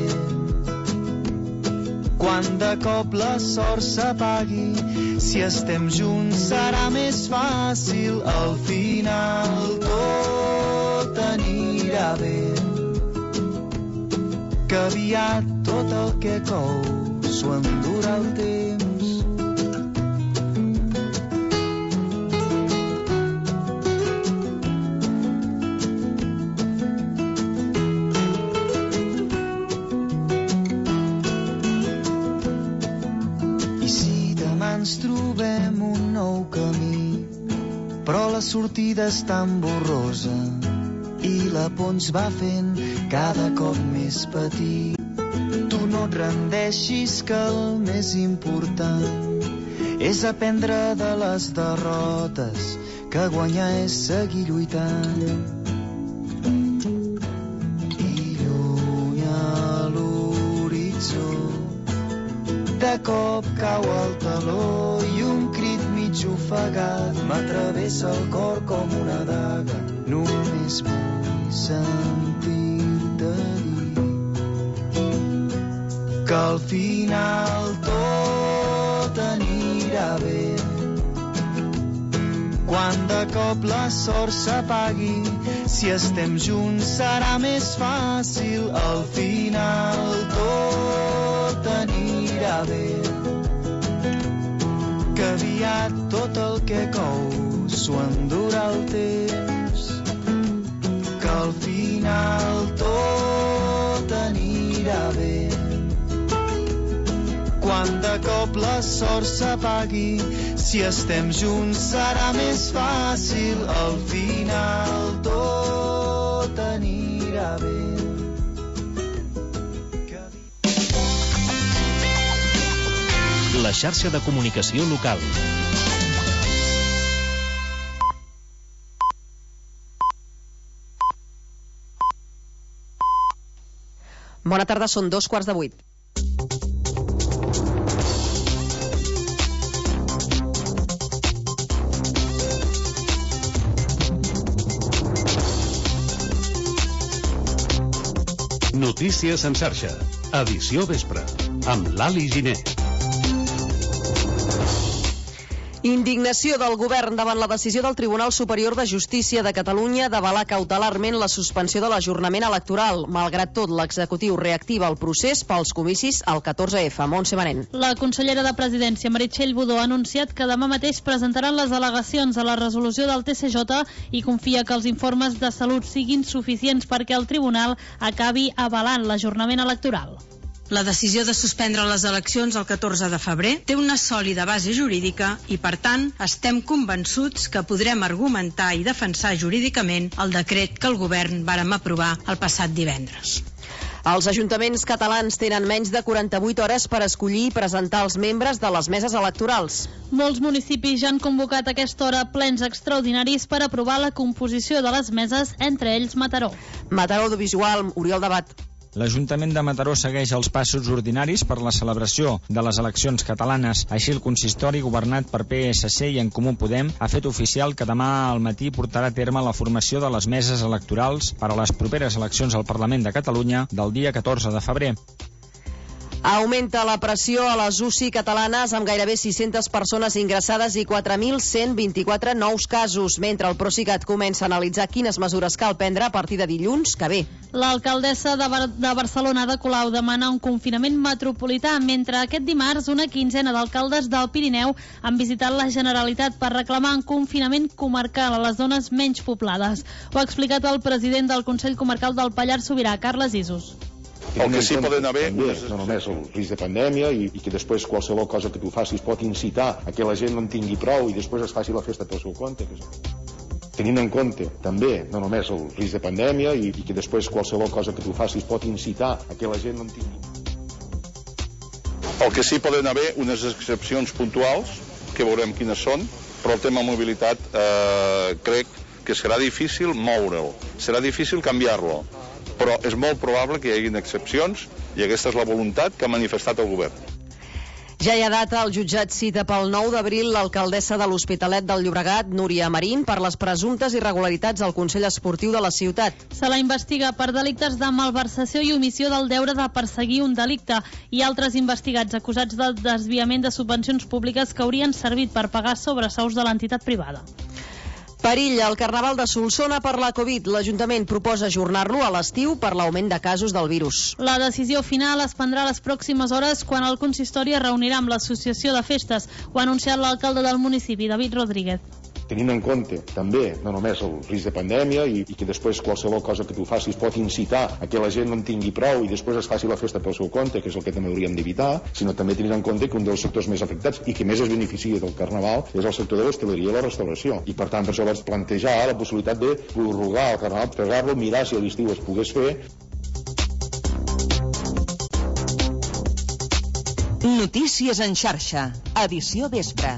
[SPEAKER 11] Quan de cop la sort s'apagui, si estem junts serà més fàcil. Al final tot anirà bé, que aviat tot el que cou s'ho endurà el temps. Ens trobem un nou camí, però la sortida és tan borrosa i la por ens va fent cada cop més petit. Tu no et rendeixis, que el més important és aprendre de les derrotes, que guanyar és seguir lluitant. I lluny a l'horitzó de cop cau el taló i un crit mig ofegat m'atravessa el cor com una daga. Només vull sentir-te dir que al final tot anirà bé. Quan de cop la sort s'apagui, si estem junts serà més fàcil. Al final tot anirà bé, que aviat tot el que cou s'ho endurà el temps. Que al final tot anirà bé, quan de cop la sort s'apagui, si estem junts serà més fàcil. Al final tot anirà bé.
[SPEAKER 4] La xarxa de comunicació local.
[SPEAKER 1] Bona tarda, són dos quarts de vuit.
[SPEAKER 4] Notícies en xarxa. Edició vespre. Amb l'Ali Giner.
[SPEAKER 1] Indignació del govern davant la decisió del Tribunal Superior de Justícia de Catalunya d'avalar cautelarment la suspensió de l'ajornament electoral. Malgrat tot, l'executiu reactiva el procés pels comicis al catorze efa. Montse Manent.
[SPEAKER 3] La consellera de Presidència, Meritxell Budó, ha anunciat que demà mateix presentaran les al·legacions a la resolució del T C J i confia que els informes de salut siguin suficients perquè el tribunal acabi avalant l'ajornament electoral.
[SPEAKER 12] La decisió de suspendre les eleccions el catorze de febrer té una sòlida base jurídica i, per tant, estem convençuts que podrem argumentar i defensar jurídicament el decret que el govern vàrem aprovar el passat divendres.
[SPEAKER 1] Els ajuntaments catalans tenen menys de quaranta-vuit hores per escollir i presentar els membres de les meses electorals.
[SPEAKER 3] Molts municipis ja han convocat a aquesta hora plens extraordinaris per aprovar la composició de les meses, entre ells Mataró.
[SPEAKER 1] Mataró Audiovisual, Oriol Debat.
[SPEAKER 5] L'Ajuntament de Mataró segueix els passos ordinaris per la celebració de les eleccions catalanes. Així, el consistori, governat per P S C i En Comú Podem, ha fet oficial que demà al matí portarà a terme la formació de les meses electorals per a les properes eleccions al Parlament de Catalunya del dia catorze de febrer.
[SPEAKER 1] Augmenta la pressió a les U C I catalanes amb gairebé sis-centes persones ingressades i quatre mil cent vint-i-quatre nous casos, mentre el Procicat comença a analitzar quines mesures cal prendre a partir de dilluns que ve.
[SPEAKER 3] L'alcaldessa de, Bar de Barcelona, Ada Colau, demana un confinament metropolità, mentre aquest dimarts una quinzena d'alcaldes del Pirineu han visitat la Generalitat per reclamar un confinament comarcal a les zones menys poblades. Ho ha explicat el president del Consell Comarcal del Pallars Sobirà, Carles Isos.
[SPEAKER 24] El que sí poden haver... També, no només el risc de pandèmia i, i que després qualsevol cosa que tu facis pot incitar a que la gent no en tingui prou i després es faci la festa pel seu compte. Que és... Tenint en compte també, no només el risc de pandèmia i, i que després qualsevol cosa que tu facis pot incitar a que la gent no en tingui.
[SPEAKER 6] El que sí poden haver unes excepcions puntuals, que veurem quines són, però el tema mobilitat eh, crec que serà difícil moure'l, serà difícil canviar-lo. Però és molt probable que hi hagin excepcions i aquesta és la voluntat que ha manifestat el govern.
[SPEAKER 1] Ja hi ha data, el jutjat cita pel nou d'abril l'alcaldessa de l'Hospitalet del Llobregat, Núria Marín, per les presumptes irregularitats al Consell Esportiu de la ciutat.
[SPEAKER 3] Se la investiga per delictes de malversació i omissió del deure de perseguir un delicte i altres investigats acusats de desviament de subvencions públiques que haurien servit per pagar sobresous de l'entitat privada.
[SPEAKER 1] Perill al Carnaval de Solsona per la Covid. L'Ajuntament proposa ajornar-lo a l'estiu per l'augment de casos del virus.
[SPEAKER 3] La decisió final es prendrà les pròximes hores quan el consistori es reunirà amb l'Associació de Festes. Ho ha anunciat l'alcalde del municipi, David Rodríguez.
[SPEAKER 24] Tenint en compte també, no només el risc de pandèmia i, i que després qualsevol cosa que tu facis pot incitar a que la gent no en tingui prou i després es faci la festa pel seu compte, que és el que també hauríem d'evitar, sinó també tenint en compte que un dels sectors més afectats i que més es beneficia del Carnaval és el sector de l'hostaleria i la restauració. I per tant, per això vaig plantejar la possibilitat de prorrogar el Carnaval, pegar-lo, mirar si a l'estiu es pogués fer.
[SPEAKER 8] Notícies en xarxa. Edició vespre.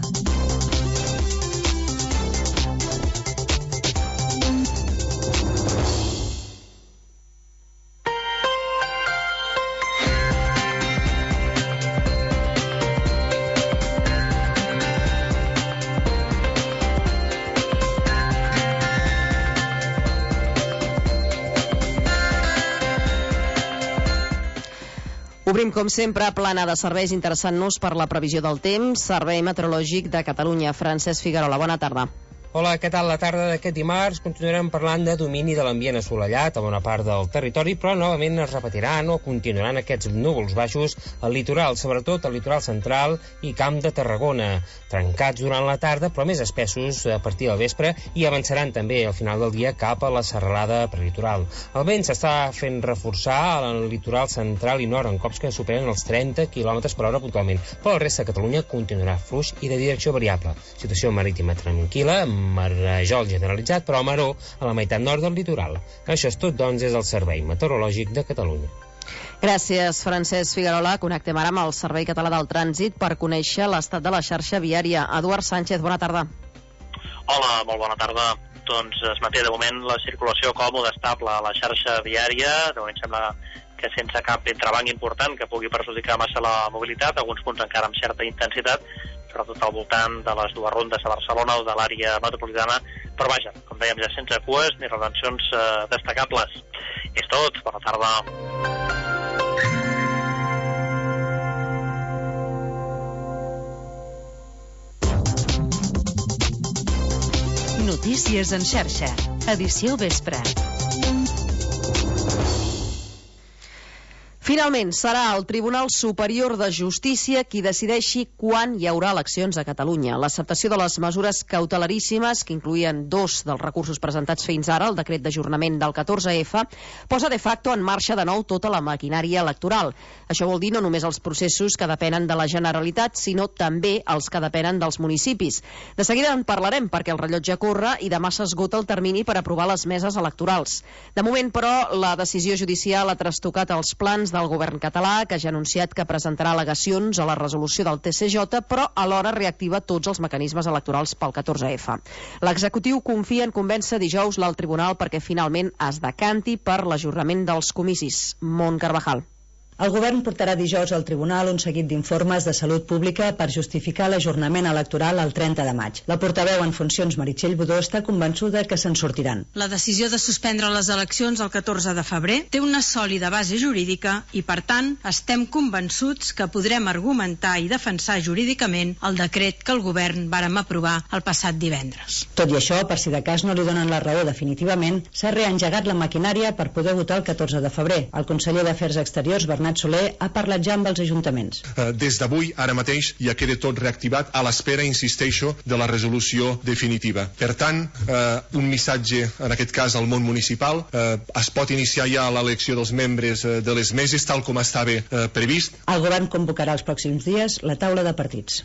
[SPEAKER 1] Obrim, com sempre, plana de serveis interessant-nos per la previsió del temps. Servei Meteorològic de Catalunya. Francesc Figuerola, bona tarda.
[SPEAKER 13] Hola, què tal? La tarda d'aquest dimarts continuarem parlant de domini de l'ambient assolellat a bona part del territori, però novament es repetiran o continuaran aquests núvols baixos al litoral, sobretot al litoral central i Camp de Tarragona, trencats durant la tarda, però més espessos a partir del vespre i avançaran també al final del dia cap a la serralada prelitoral. El vent s'està fent reforçar al litoral central i nord en cops que superen els trenta quilòmetres per hora puntualment, però la resta de Catalunya continuarà fluix i de direcció variable. Situació marítima tranquil·la, amb marejol generalitzat, però maror a la meitat nord del litoral. Això és tot, doncs, des del Servei Meteorològic de Catalunya.
[SPEAKER 1] Gràcies, Francesc Figuerola. Connectem ara amb el Servei Català del Trànsit per conèixer l'estat de la xarxa viària. Eduard Sánchez, bona tarda.
[SPEAKER 14] Hola, molt bona tarda. Doncs es manté de moment la circulació còmoda, estable a la xarxa viària. De moment sembla que sense cap entrebanc important que pugui perjudicar massa la mobilitat, alguns punts encara amb certa intensitat, sobretot al voltant de les dues rondes a Barcelona o de l'àrea metropolitana, però vaja, com dèiem, ja sense cues ni retencions eh, destacables. És tot, bona tarda.
[SPEAKER 8] Notícies en xarxa, edició vespre.
[SPEAKER 1] Finalment, serà el Tribunal Superior de Justícia qui decideixi quan hi haurà eleccions a Catalunya. L'acceptació de les mesures cautelaríssimes, que incluïen dos dels recursos presentats fins ara, el decret d'ajornament del catorze efa, posa de facto en marxa de nou tota la maquinària electoral. Això vol dir no només els processos que depenen de la Generalitat, sinó també els que depenen dels municipis. De seguida en parlarem, perquè el rellotge corre i demà s'esgota el termini per aprovar les meses electorals. De moment, però, la decisió judicial ha trastocat els plans del govern català, que ja ha anunciat que presentarà al·legacions a la resolució del T C J, però alhora reactiva tots els mecanismes electorals pel catorze efa. L'executiu confia en convèncer dijous l'alt tribunal perquè finalment es decanti per l'ajornament dels comicis. Mont Carvajal.
[SPEAKER 15] El govern portarà dijous al tribunal un seguit d'informes de salut pública per justificar l'ajornament electoral el trenta de maig. La portaveu en funcions Meritxell Budó està convençuda que se'n sortiran.
[SPEAKER 12] La decisió de suspendre les eleccions el catorze de febrer té una sòlida base jurídica i, per tant, estem convençuts que podrem argumentar i defensar jurídicament el decret que el govern vàrem aprovar el passat divendres.
[SPEAKER 15] Tot i això, per si de cas no li donen la raó definitivament, s'ha reengegat la maquinària per poder votar el catorze de febrer. El conseller d'Afers Exteriors, Bernat Soler, ha parlat ja amb els ajuntaments.
[SPEAKER 16] Des d'avui, ara mateix, ja queda tot reactivat a l'espera, insisteixo, de la resolució definitiva. Per tant, eh, un missatge, en aquest cas al món municipal, eh, es pot iniciar ja l'elecció dels membres eh, de les meses, tal com estava eh, previst.
[SPEAKER 15] El govern convocarà els pròxims dies la taula de partits.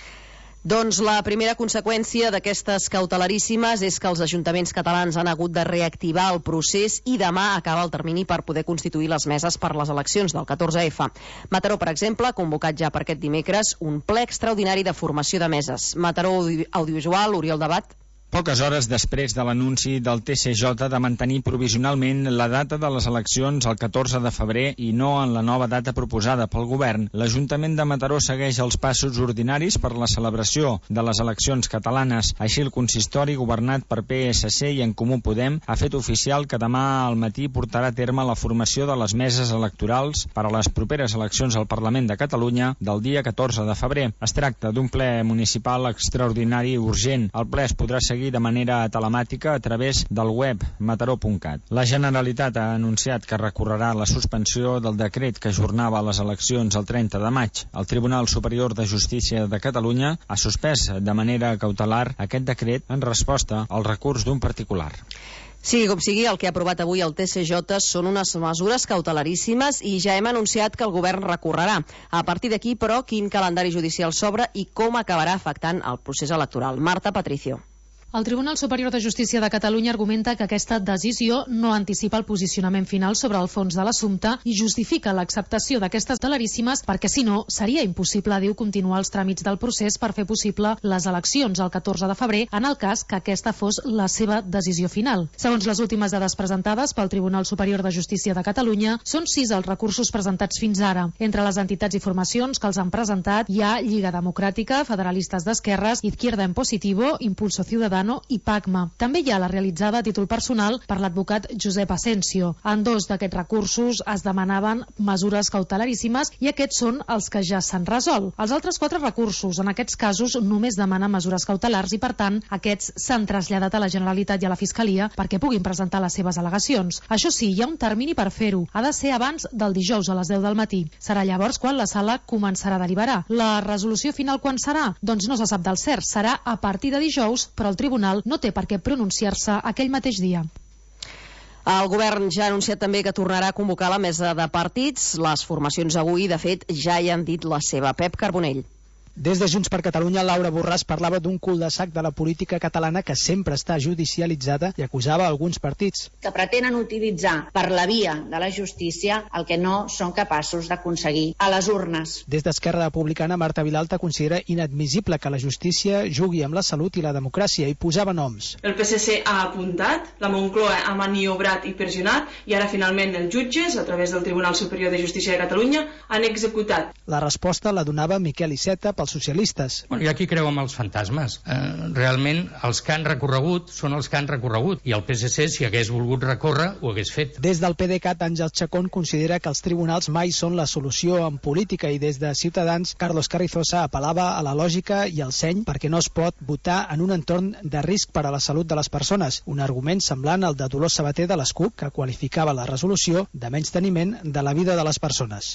[SPEAKER 1] Doncs la primera conseqüència d'aquestes cautelaríssimes és que els ajuntaments catalans han hagut de reactivar el procés i demà acaba el termini per poder constituir les meses per les eleccions del catorze efa. Mataró, per exemple, ha convocat ja per aquest dimecres un ple extraordinari de formació de meses. Mataró Audiovisual, Oriol Debat.
[SPEAKER 5] Poques hores després de l'anunci del T C J de mantenir provisionalment la data de les eleccions el catorze de febrer i no en la nova data proposada pel govern, l'Ajuntament de Mataró segueix els passos ordinaris per la celebració de les eleccions catalanes. Així, el consistori, governat per P S C i En Comú Podem, ha fet oficial que demà al matí portarà a terme la formació de les meses electorals per a les properes eleccions al Parlament de Catalunya del dia catorze de febrer. Es tracta d'un ple municipal extraordinari i urgent. El ple es podrà seguir de manera telemàtica a través del web mataró punt cat. La Generalitat ha anunciat que recorrerà la suspensió del decret que ajornava les eleccions el trenta de maig. El Tribunal Superior de Justícia de Catalunya ha suspès de manera cautelar aquest decret en resposta al recurs d'un particular.
[SPEAKER 1] Sigui com sigui, el que ha aprovat avui el T C J són unes mesures cautelaríssimes i ja hem anunciat que el govern recorrerà. A partir d'aquí, però, quin calendari judicial s'obre i com acabarà afectant el procés electoral. Marta Patricio.
[SPEAKER 17] El Tribunal Superior de Justícia de Catalunya argumenta que aquesta decisió no anticipa el posicionament final sobre el fons de l'assumpte i justifica l'acceptació d'aquestes cautelíssimes perquè, si no, seria impossible, diu, continuar els tràmits del procés per fer possible les eleccions el catorze de febrer en el cas que aquesta fos la seva decisió final. Segons les últimes dades presentades pel Tribunal Superior de Justícia de Catalunya, són sis els recursos presentats fins ara. Entre les entitats i formacions que els han presentat hi ha Lliga Democràtica, Federalistes d'Esquerres, Izquierda en Positivo, Impulso Ciudadano i PACMA. També hi ha la realitzada a títol personal per l'advocat Josep Asensio. En dos d'aquests recursos es demanaven mesures cautelaríssimes i aquests són els que ja s'han resolt. Els altres quatre recursos, en aquests casos, només demanen mesures cautelars i, per tant, aquests s'han traslladat a la Generalitat i a la Fiscalia perquè puguin presentar les seves al·legacions. Això sí, hi ha un termini per fer-ho. Ha de ser abans del dijous a les deu del matí. Serà llavors quan la sala començarà a deliberar. La resolució final quan serà? Doncs no se sap del cert. Serà a partir de dijous, però el Tribunal no té per què pronunciar-se aquell mateix dia.
[SPEAKER 1] El govern ja ha anunciat també que tornarà a convocar la mesa de partits. Les formacions avui, de fet, ja hi han dit la seva. Pep Carbonell.
[SPEAKER 2] Des de Junts per Catalunya, Laura Borràs parlava d'un cul-de-sac de la política catalana que sempre està judicialitzada i acusava alguns partits.
[SPEAKER 18] Que pretenen utilitzar per la via de la justícia el que no són capaços d'aconseguir a les urnes.
[SPEAKER 2] Des d'Esquerra Republicana, Marta Vilalta considera inadmissible que la justícia jugui amb la salut i la democràcia i posava noms.
[SPEAKER 19] El P S C ha apuntat, la Moncloa ha maniobrat i pressionat i ara finalment els jutges, a través del Tribunal Superior de Justícia de Catalunya, han executat.
[SPEAKER 2] La resposta la donava Miquel Iceta pels socialistes.
[SPEAKER 20] Bueno, hi ha qui creu en els fantasmes. Eh, realment, els que han recorregut són els que han recorregut. I el P S C, si hagués volgut recórrer, ho hagués fet.
[SPEAKER 2] Des del PDeCAT, Àngel Chacón considera que els tribunals mai són la solució en política i des de Ciutadans, Carlos Carrizosa apel·lava a la lògica i al seny perquè no es pot votar en un entorn de risc per a la salut de les persones. Un argument semblant al de Dolors Sabater de les CUP, que qualificava la resolució de menysteniment de la vida de les persones.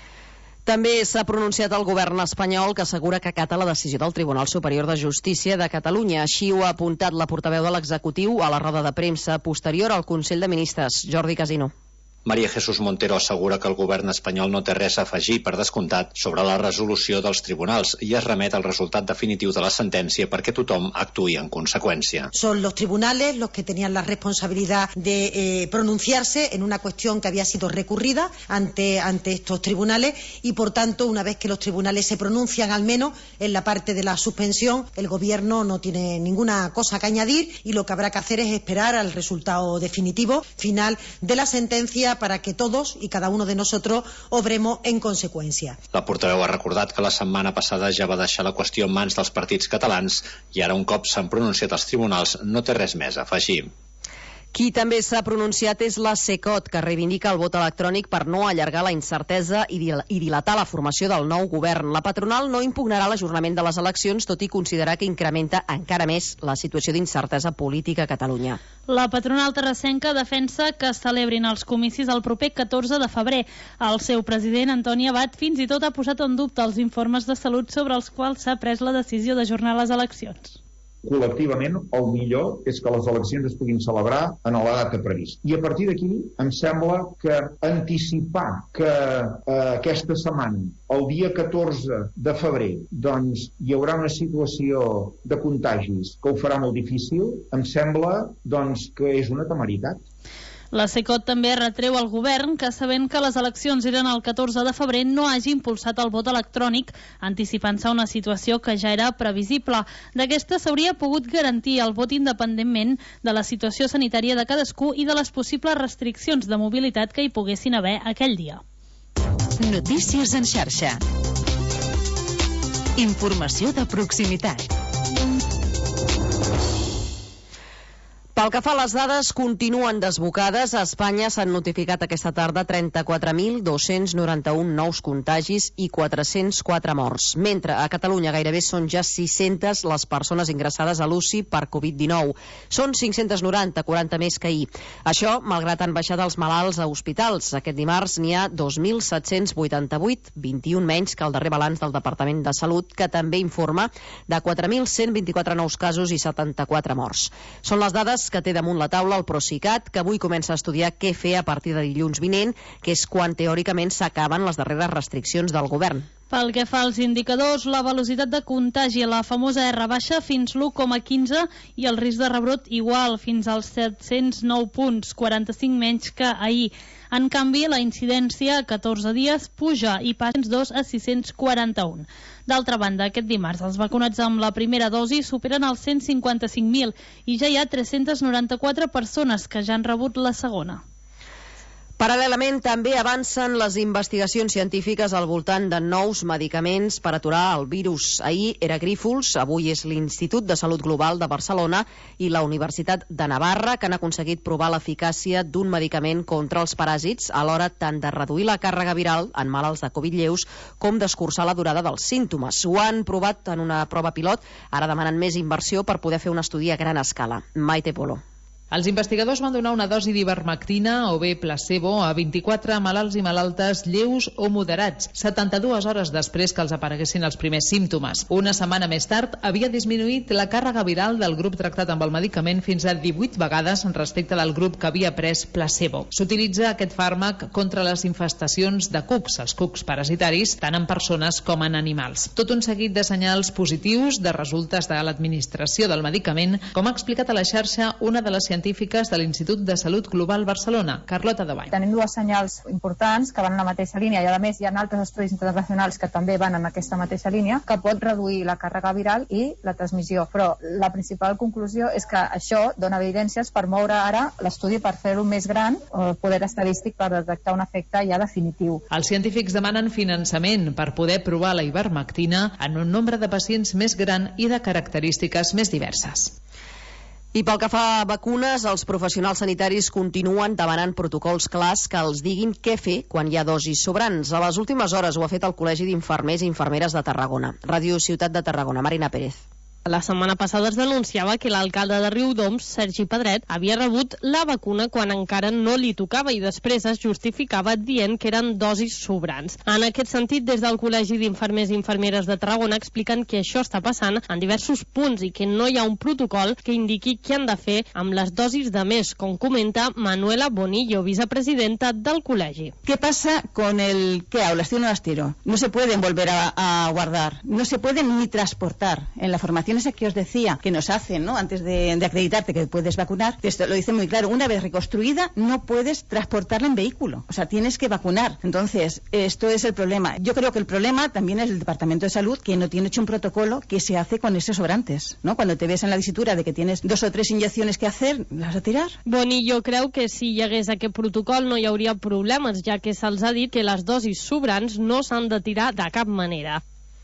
[SPEAKER 1] També s'ha pronunciat el govern espanyol, que assegura que acata la decisió del Tribunal Superior de Justícia de Catalunya. Així ho ha apuntat la portaveu de l'executiu a la roda de premsa posterior al Consell de Ministres. Jordi Casino.
[SPEAKER 21] María Jesús Montero assegura que el govern espanyol no té res a afegir, per descomptat, sobre la resolució dels tribunals i es remet al resultat definitiu de la sentència perquè tothom actuï en conseqüència.
[SPEAKER 22] Son los tribunales los que tenían la responsabilidad de eh, pronunciarse en una cuestión que había sido recurrida ante, ante estos tribunales y, por tanto, una vez que los tribunales se pronuncian, al menos en la parte de la suspensión, el gobierno no tiene ninguna cosa que añadir y lo que habrá que hacer es esperar al resultado definitivo final de la sentencia para que todos y cada uno de nosotros obremos en consecuencia.
[SPEAKER 21] La portaveu ha recordat que la setmana passada ja va deixar la qüestió en mans dels partits catalans i ara un cop s'han pronunciat els tribunals no té res més a afegir.
[SPEAKER 1] Qui també s'ha pronunciat és la CECOT, que reivindica el vot electrònic per no allargar la incertesa i dilatar la formació del nou govern. La patronal no impugnarà l'ajornament de les eleccions, tot i considerar que incrementa encara més la situació d'incertesa política a Catalunya.
[SPEAKER 3] La patronal terrassenca defensa que es celebrin els comicis el proper catorze de febrer. El seu president, Antoni Abat, fins i tot ha posat en dubte els informes de salut sobre els quals s'ha pres la decisió d'ajornar les eleccions.
[SPEAKER 27] Col·lectivament, el millor és que les eleccions es puguin celebrar en la data prevista. I a partir d'aquí, em sembla que anticipar que eh, aquesta setmana, el dia catorze de febrer, doncs hi haurà una situació de contagis que ho farà molt difícil, em sembla doncs, que és una temeritat.
[SPEAKER 3] La CECOT també retreu al govern que, sabent que les eleccions eren el catorze de febrer, no hagi impulsat el vot electrònic, anticipant-se a una situació que ja era previsible. D'aquesta s'hauria pogut garantir el vot independentment de la situació sanitària de cadascú i de les possibles restriccions de mobilitat que hi poguessin haver aquell dia.
[SPEAKER 8] Notícies en xarxa. Informació de proximitat.
[SPEAKER 1] Pel que fa a les dades, continuen desbocades. A Espanya s'han notificat aquesta tarda trenta-quatre mil dos-cents noranta-un nous contagis i quatre-cents quatre morts, mentre a Catalunya gairebé són ja sis-centes les persones ingressades a l'U C I per covid dinou. Són cinc-cents noranta, quaranta més que ahir. Això, malgrat han baixat els malalts a hospitals. Aquest dimarts n'hi ha dos mil set-cents vuitanta-vuit, vint-i-un menys que el darrer balanç del Departament de Salut, que també informa de quatre mil cent vint-i-quatre nous casos i setanta-quatre morts. Són les dades que té damunt la taula el Procicat, que avui comença a estudiar què fer a partir de dilluns vinent, que és quan teòricament s'acaben les darreres restriccions del govern.
[SPEAKER 3] Pel que fa als indicadors, la velocitat de contagi a la famosa R baixa fins l'u coma quinze i el risc de rebrot igual, fins als set-cents nou punts, quaranta-cinc menys que ahir. En canvi, la incidència a catorze dies puja i passa dos a sis-cents quaranta-un. D'altra banda, aquest dimarts els vacunats amb la primera dosi superen els cent cinquanta-cinc mil i ja hi ha tres-cents noranta-quatre persones que ja han rebut la segona.
[SPEAKER 1] Paral·lelament, també avancen les investigacions científiques al voltant de nous medicaments per aturar el virus. Ahir era Grífols, avui és l'Institut de Salut Global de Barcelona i la Universitat de Navarra, que han aconseguit provar l'eficàcia d'un medicament contra els paràsits, a l'hora tant de reduir la càrrega viral en malalts de Covid lleus com d'escurçar la durada dels símptomes. Ho han provat en una prova pilot, ara demanen més inversió per poder fer un estudi a gran escala. Maite Polo.
[SPEAKER 7] Els investigadors van donar una dosi d'ivermectina o bé placebo a vint-i-quatre malalts i malaltes lleus o moderats, setanta-dues hores després que els apareguessin els primers símptomes. Una setmana més tard havia disminuït la càrrega viral del grup tractat amb el medicament fins a divuit vegades respecte del grup que havia pres placebo. S'utilitza aquest fàrmac contra les infestacions de cucs, els cucs parasitaris, tant en persones com en animals. Tot un seguit de senyals positius de resultes de l'administració del medicament, com ha explicat a la xarxa una de les científiques de l'Institut de Salut Global Barcelona, Carlota Devall.
[SPEAKER 9] Tenim dues senyals importants que van en la mateixa línia i a més hi ha altres estudis internacionals que també van en aquesta mateixa línia, que pot reduir la càrrega viral i la transmissió. Però la principal conclusió és que això dona evidències per moure ara l'estudi per fer-ho més gran, o poder estadístic per detectar un efecte ja definitiu.
[SPEAKER 7] Els científics demanen finançament per poder provar la ivermectina en un nombre de pacients més gran i de característiques més diverses.
[SPEAKER 1] I pel que fa a vacunes, els professionals sanitaris continuen demanant protocols clars que els diguin què fer quan hi ha dosis sobrants. A les últimes hores ho ha fet el Col·legi d'Infermers i Infermeres de Tarragona. Ràdio Ciutat de Tarragona, Marina Pérez.
[SPEAKER 10] La setmana passada es denunciava que l'alcalde de Riudoms, Sergi Pedret, havia rebut la vacuna quan encara no li tocava i després es justificava dient que eren dosis sobrants. En aquest sentit, des del Col·legi d'Infermers i Infermeres de Tarragona expliquen que això està passant en diversos punts i que no hi ha un protocol que indiqui què han de fer amb les dosis de més, com comenta Manuela Bonillo, vicepresidenta del col·legi.
[SPEAKER 11] ¿Qué pasa con el qué hago? ¿Las tiro o no las tiro? No se pueden volver a, a guardar, no se pueden ni transportar. En la formación esa que os decía que nos hacen, ¿no? Antes de, de acreditarte que puedes vacunar, esto lo dice muy claro, una vez reconstruida no puedes transportarla en vehículo, o sea, tienes que vacunar. Entonces, esto es el problema. Yo creo que el problema también es el Departamento de Salud, que no tiene hecho un protocolo que se hace con esos sobrantes, ¿no? Cuando te ves en la tesitura de que tienes dos o tres inyecciones que hacer, ¿las vas a tirar?
[SPEAKER 10] Bonillo creu que si hi hagués aquest protocol no hi hauria problemes, ja que se'ls ha dit que les dosis sobrants no s'han de tirar de cap manera.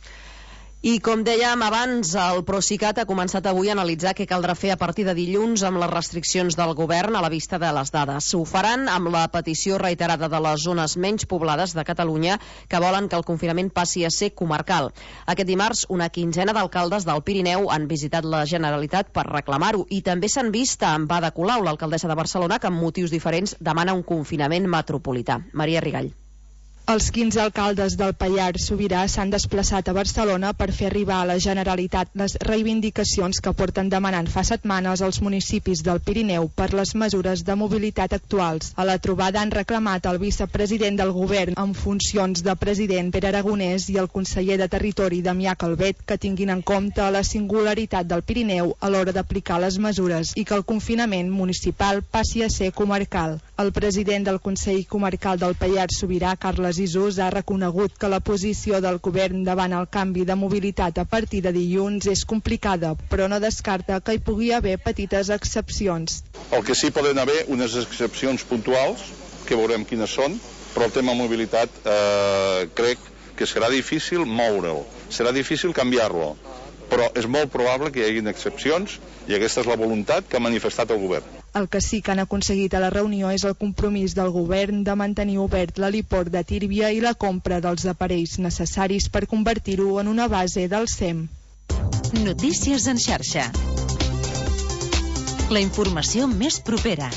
[SPEAKER 1] I com dèiem abans, el Procicat ha començat avui a analitzar què caldrà fer a partir de dilluns amb les restriccions del govern a la vista de les dades. Ho faran amb la petició reiterada de les zones menys poblades de Catalunya que volen que el confinament passi a ser comarcal. Aquest dimarts, una quinzena d'alcaldes del Pirineu han visitat la Generalitat per reclamar-ho i també s'han vist amb Ada Colau, l'alcaldessa de Barcelona, que amb motius diferents demana un confinament metropolità. Maria Rigall.
[SPEAKER 23] Els quinze alcaldes del Pallars Sobirà s'han desplaçat a Barcelona per fer arribar a la Generalitat les reivindicacions que porten demanant fa setmanes als municipis del Pirineu per les mesures de mobilitat actuals. A la trobada han reclamat al vicepresident del govern en funcions de president Pere Aragonès i el conseller de Territori Damià Calvet que tinguin en compte la singularitat del Pirineu a l'hora d'aplicar les mesures i que el confinament municipal passi a ser comarcal. El president del Consell Comarcal del Pallars Sobirà, Carles Isús, ha reconegut que la posició del govern davant el canvi de mobilitat a partir de dilluns és complicada, però no descarta que hi pugui haver petites excepcions.
[SPEAKER 6] El que sí poden haver unes excepcions puntuals, que veurem quines són, però el tema mobilitat eh, crec que serà difícil moure'l, serà difícil canviar-lo, però és molt probable que hi hagin excepcions i aquesta és la voluntat que ha manifestat el govern.
[SPEAKER 23] El que sí que han aconseguit a la reunió és el compromís del govern de mantenir obert l'heliport de Tírvia i la compra dels aparells necessaris per convertir-ho en una base del S E M.
[SPEAKER 8] Notícies en xarxa. La informació més propera.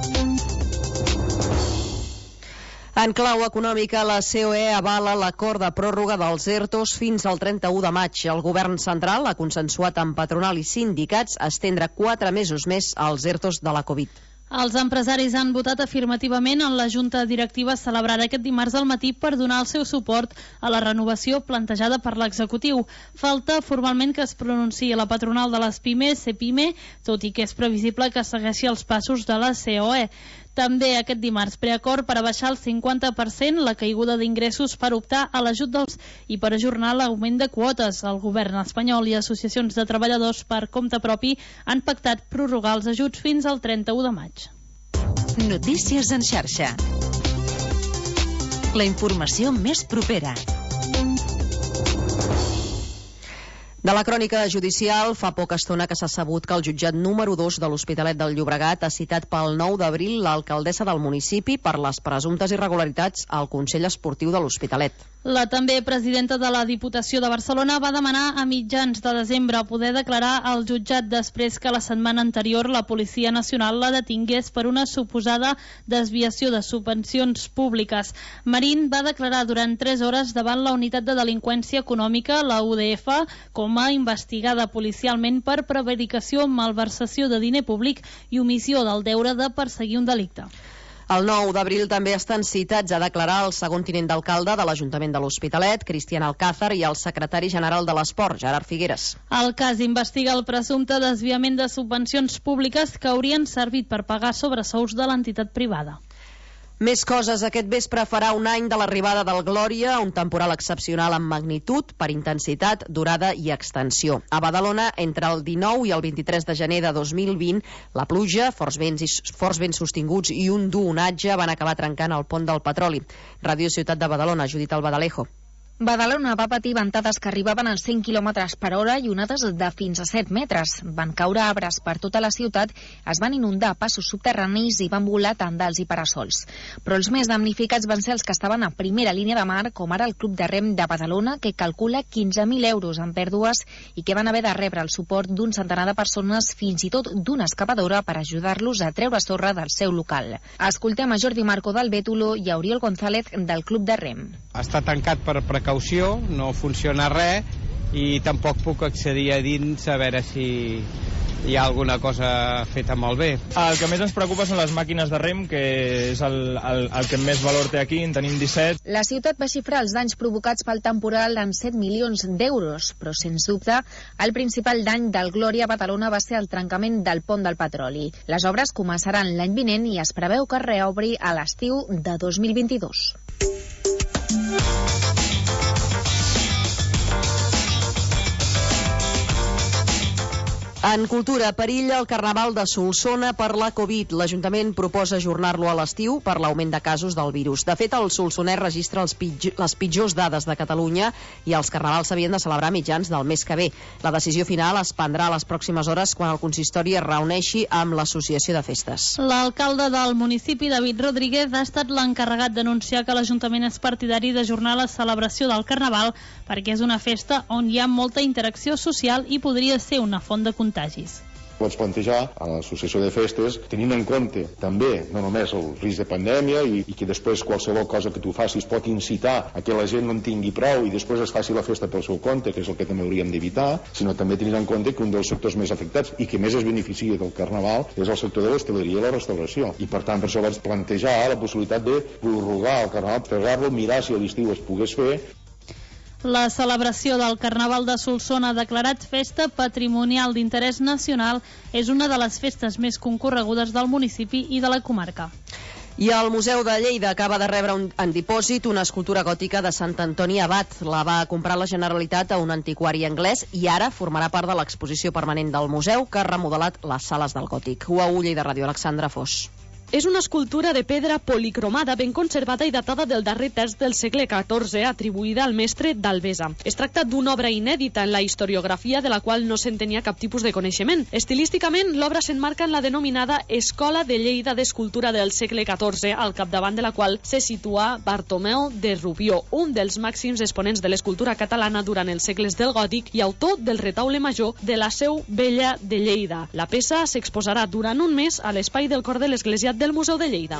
[SPEAKER 1] En clau econòmica, la C O E avala l'acord de pròrroga dels ERTOs fins al trenta-u de maig. El govern central ha consensuat amb patronal i sindicats estendre quatre mesos més als ERTOs de la Covid.
[SPEAKER 3] Els empresaris han votat afirmativament en la Junta Directiva celebrada aquest dimarts al matí per donar el seu suport a la renovació plantejada per l'executiu. Falta formalment que es pronunciï la patronal de les pimes, CEPIME, tot i que és previsible que segueixi els passos de la C O E. També aquest dimarts preacord per abaixar el cinquanta per cent la caiguda d'ingressos per optar a l'ajut dels i per ajornar l'augment de quotes. El govern espanyol i associacions de treballadors per compte propi han pactat prorrogar els ajuts fins al trenta-u de maig.
[SPEAKER 8] Notícies en xarxa. La informació més propera.
[SPEAKER 1] De la crònica judicial, fa poca estona que s'ha sabut que el jutjat número dos de l'Hospitalet del Llobregat ha citat pel nou d'abril l'alcaldessa del municipi per les presumptes irregularitats al Consell Esportiu de l'Hospitalet.
[SPEAKER 3] La també presidenta de la Diputació de Barcelona va demanar a mitjans de desembre poder declarar al jutjat després que la setmana anterior la Policia Nacional la detingués per una suposada desviació de subvencions públiques. Marín va declarar durant tres hores davant la Unitat de Delinqüència Econòmica, la U D F, com a investigada policialment per prevaricació, malversació de diner públic i omissió del deure de perseguir un delicte.
[SPEAKER 1] El nou d'abril també estan citats a declarar el segon tinent d'alcalde de l'Ajuntament de l'Hospitalet, Cristian Alcázar, i el secretari general de l'Esport, Gerard Figueres.
[SPEAKER 3] El cas investiga el presumpte desviament de subvencions públiques que haurien servit per pagar sobresous de l'entitat privada.
[SPEAKER 1] Més coses. Aquest vespre farà un any de l'arribada del Glòria, un temporal excepcional en magnitud, per intensitat, durada i extensió. A Badalona, entre el dinou i el vint-i-tres de gener de dos mil vint, la pluja, forts vents, i, forts vents sostinguts i un dur onatge van acabar trencant el pont del Petroli. Ràdio Ciutat de Badalona, Judit Albadalejo.
[SPEAKER 4] Badalona va patir ventades que arribaven als cent quilòmetres per hora i onades de fins a set metres. Van caure arbres per tota la ciutat, es van inundar passos subterranis i van volar tendals i parasols. Però els més damnificats van ser els que estaven a primera línia de mar, com ara el Club de Rem de Badalona, que calcula quinze mil euros en pèrdues i que van haver de rebre el suport d'un centenar de persones, fins i tot d'una excavadora, per ajudar-los a treure sorra del seu local. Escoltem a Jordi Marco del Bétulo i a Oriol González del Club de Rem.
[SPEAKER 12] Està tancat per precaució, no funciona res i tampoc puc accedir a dins a veure si hi ha alguna cosa feta molt bé.
[SPEAKER 13] El que més ens preocupa són les màquines de rem, que és el, el, el que més valor té aquí, en tenim disset.
[SPEAKER 4] La ciutat va xifrar els danys provocats pel temporal en set milions d'euros, però sens dubte el principal dany del Glòria a Badalona va ser el trencament del pont del Petroli. Les obres començaran l'any vinent i es preveu que es reobri a l'estiu de dos mil vint-i-dos.
[SPEAKER 1] En cultura, perilla el Carnaval de Solsona per la Covid. L'Ajuntament proposa ajornar-lo a l'estiu per l'augment de casos del virus. De fet, el solsonès registra els pitj- les pitjors dades de Catalunya i els carnavals s'havien de celebrar mitjans del mes que ve. La decisió final es prendrà a les pròximes hores quan el consistori es reuneixi amb l'Associació de Festes.
[SPEAKER 3] L'alcalde del municipi, David Rodríguez, ha estat l'encarregat d'anunciar que l'Ajuntament és partidari d'ajornar la celebració del Carnaval perquè és una festa on hi ha molta interacció social i podria ser una font de contagis.
[SPEAKER 14] Pots plantejar a l'Associació de Festes, tenint en compte també no només el risc de pandèmia i, i que després qualsevol cosa que tu facis pot incitar a que la gent no en tingui prou i després es faci la festa pel seu compte, que és el que també hauríem d'evitar, sinó també tenint en compte que un dels sectors més afectats i que més es beneficia del Carnaval és el sector de l'hostaleria i la restauració. I per tant per això vaig plantejar la possibilitat de prorrogar el Carnaval, fregar-lo, mirar si a l'estiu es pogués fer.
[SPEAKER 3] La celebració del Carnaval de Solsona, declarat festa patrimonial d'interès nacional, és una de les festes més concorregudes del municipi i de la comarca.
[SPEAKER 1] I el Museu de Lleida acaba de rebre un, en dipòsit una escultura gòtica de Sant Antoni Abat. La va comprar la Generalitat a un antiquari anglès i ara formarà part de l'exposició permanent del museu, que ha remodelat les sales del gòtic. U A U Lleida Ràdio, Alexandra Fos.
[SPEAKER 24] És una escultura de pedra policromada ben conservada i datada del darrer terç del segle catorze, atribuïda al mestre d'Albesa. Es tracta d'una obra inèdita en la historiografia de la qual no se'n tenia cap tipus de coneixement. Estilísticament, l'obra s'emmarca en la denominada Escola de Lleida d'Escultura del segle catorze, al capdavant de la qual se situa Bartomeu de Rubió, un dels màxims exponents de l'escultura catalana durant els segles del gòtic i autor del retaule major de la Seu Vella de Lleida. La peça s'exposarà durant un mes a l'espai del cor de l'església del Museu de Lleida.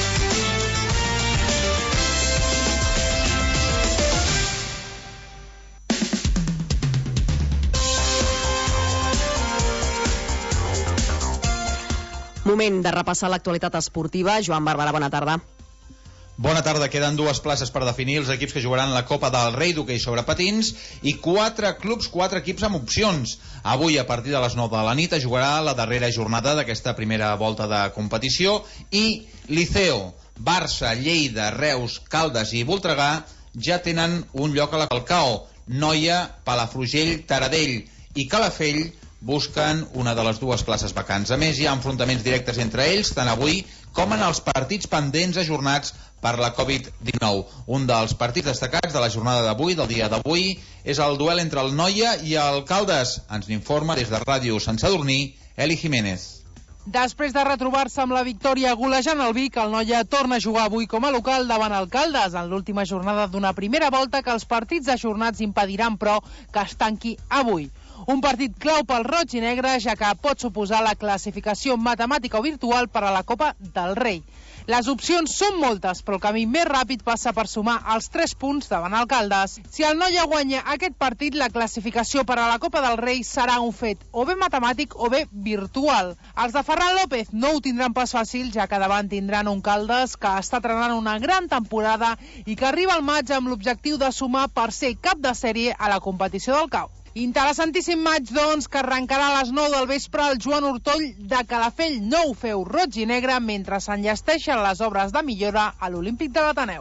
[SPEAKER 1] Moment de repassar l'actualitat esportiva. Joan Barberà, bona tarda.
[SPEAKER 25] Bona tarda, queden dues places per definir els equips que jugaran la Copa del Rei d'hoquei sobre patins i quatre clubs, quatre equips amb opcions. Avui, a partir de les nou de la nit, es jugarà la darrera jornada d'aquesta primera volta de competició i Liceo, Barça, Lleida, Reus, Caldes i Voltregà ja tenen un lloc a la Calcao. Noia, Palafrugell, Taradell i Calafell busquen una de les dues places vacants. A més, hi ha enfrontaments directes entre ells, tant avui com en els partits pendents ajornats per la covid dinou. Un dels partits destacats de la jornada d'avui, del dia d'avui, és el duel entre el Noia i el Caldes. Ens n'informa des de Ràdio Sant Sadurní, Eli Jiménez.
[SPEAKER 5] Després de retrobar-se amb la victòria golejant el Vic, el Noia torna a jugar avui com a local davant el Caldes en l'última jornada d'una primera volta que els partits ajornats impediran, però, que es tanqui avui. Un partit clau pel roig i negre, ja que pot suposar la classificació matemàtica o virtual per a la Copa del Rei. Les opcions són moltes, però el camí més ràpid passa per sumar els tres punts davant el Caldes. Si el Noia guanya aquest partit, la classificació per a la Copa del Rei serà un fet o bé matemàtic o bé virtual. Els de Ferran López no ho tindran pas fàcil, ja que davant tindran un Caldes que està trenant una gran temporada i que arriba al maig amb l'objectiu de sumar per ser cap de sèrie a la competició del C A U. Interessantíssim maig, doncs, que arrencarà a les nou del vespre al Joan Ortoll de Calafell. No ho feu roig i negre mentre s'enllesteixen les obres de millora a l'Olímpic de l'Ateneu.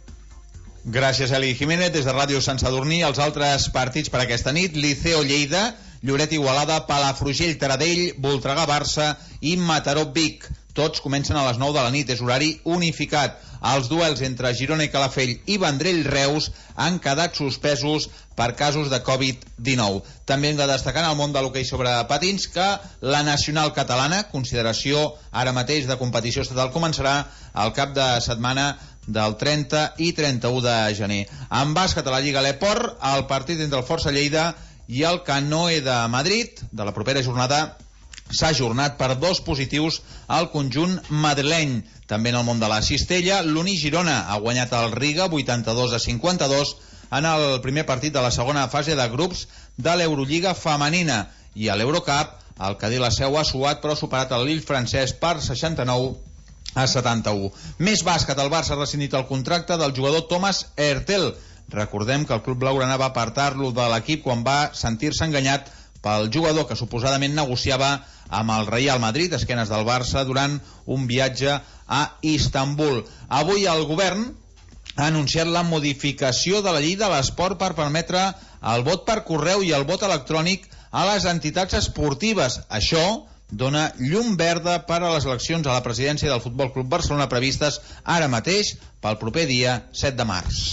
[SPEAKER 25] Gràcies, Eli Jiménez. Des de Ràdio Sant Sadurní, els altres partits per aquesta nit: Liceo Lleida, Lloret Igualada, Palafrugell Taradell, Voltregà Barça i Mataró Vic. Tots comencen a les nou de la nit, és horari unificat. Els duels entre Girona i Calafell i Vendrell Reus han quedat suspesos per casos de covid dinou. També hem de destacar en el món de l'hoquei sobre patins que la nacional catalana, consideració ara mateix de competició estatal, començarà al cap de setmana del trenta i trenta-u de gener. En bàsquet a la Lliga Leport, el partit entre el Força Lleida i el Canoe de Madrid de la propera jornada s'ha ajornat per dos positius al conjunt madrileny. També en el món de la cistella, l'Uni Girona ha guanyat el Riga vuitanta-dos a cinquanta-dos en el primer partit de la segona fase de grups de l'Eurolliga femenina. I a l'Eurocup, el Cadí la Seu ha suat però ha superat el Lille francès per seixanta-nou a setanta-u. Més bàsquet, el Barça ha rescindit el contracte del jugador Thomas Hertel. Recordem que el club blaugrana va apartar-lo de l'equip quan va sentir-se enganyat pel jugador que suposadament negociava amb el Real Madrid, esquenes del Barça, durant un viatge a Istanbul. Avui el govern ha anunciat la modificació de la llei de l'esport per permetre el vot per correu i el vot electrònic a les entitats esportives. Això dona llum verda per a les eleccions a la presidència del Futbol Club Barcelona previstes ara mateix pel proper dia set de març.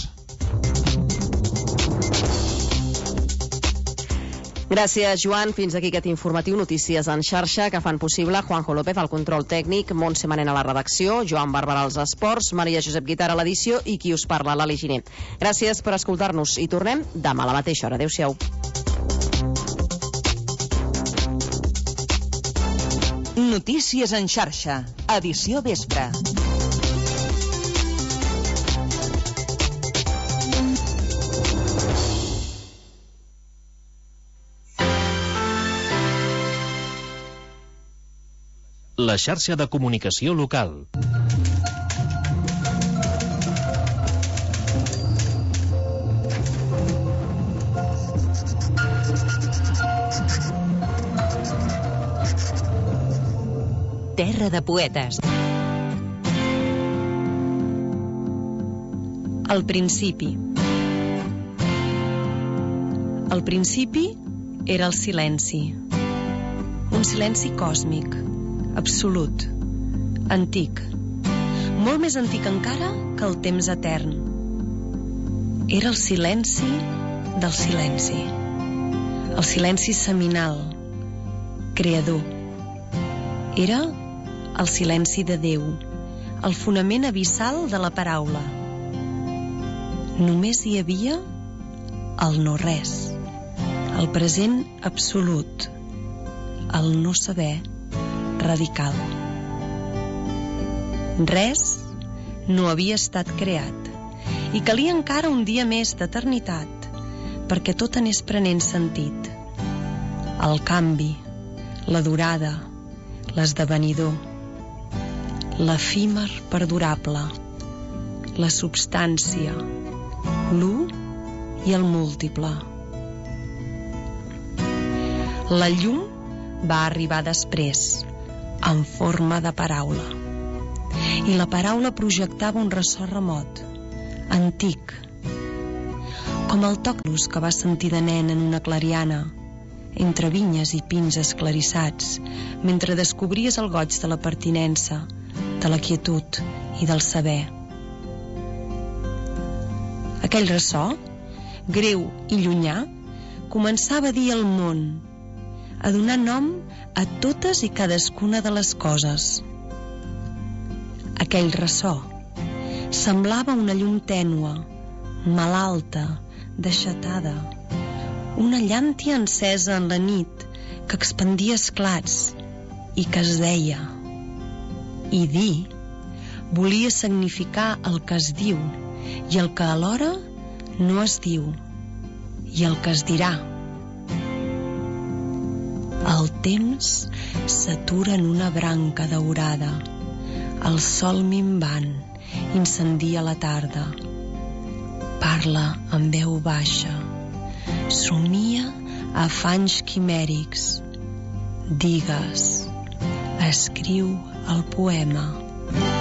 [SPEAKER 1] Gràcies, Joan. Fins aquí aquest informatiu Notícies en xarxa que fan possible Juanjo López al control tècnic, Montse Manent a la redacció, Joan Barberà als esports, Maria Josep Guitar a l'edició i qui us parla, l'Ali Giner. Gràcies per escoltar-nos i tornem demà a la mateixa hora. Adéu-siau.
[SPEAKER 8] Notícies en xarxa, edició vespre.
[SPEAKER 15] La xarxa de comunicació local.
[SPEAKER 8] Terra de poetes.
[SPEAKER 16] Al principi. Al principi era el silenci. Un silenci còsmic, absolut, antic, molt més antic encara que el temps etern. Era el silenci del silenci, el silenci seminal, creador. Era el silenci de Déu, el fonament abissal de la paraula. Només hi havia el no res, el present absolut, el no saber radical. Res no havia estat creat i calia encara un dia més d'eternitat perquè tot anés prenent sentit. El canvi, la durada, l'esdevenidor, l'efímer perdurable, la substància, l'u i el múltiple. La llum va arribar després, en forma de paraula. I la paraula projectava un ressò remot, antic, com el toc luz que vas sentir de nen en una clariana, entre vinyes i pins esclarissats, mentre descobries el goig de la pertinença, de la quietud i del saber. Aquell ressò, greu i llunyà, començava a dir al món: a donar nom a totes i cadascuna de les coses. Aquell ressò semblava una llum tènue, malalta, deixatada, una llàntia encesa en la nit que expandia esclats i que es deia. I dir volia significar el que es diu i el que alhora no es diu i el que es dirà. El temps s'atura en una branca daurada. El sol minvant incendia la tarda. Parla amb veu baixa. Somia afanys quimèrics. Digues, escriu el poema.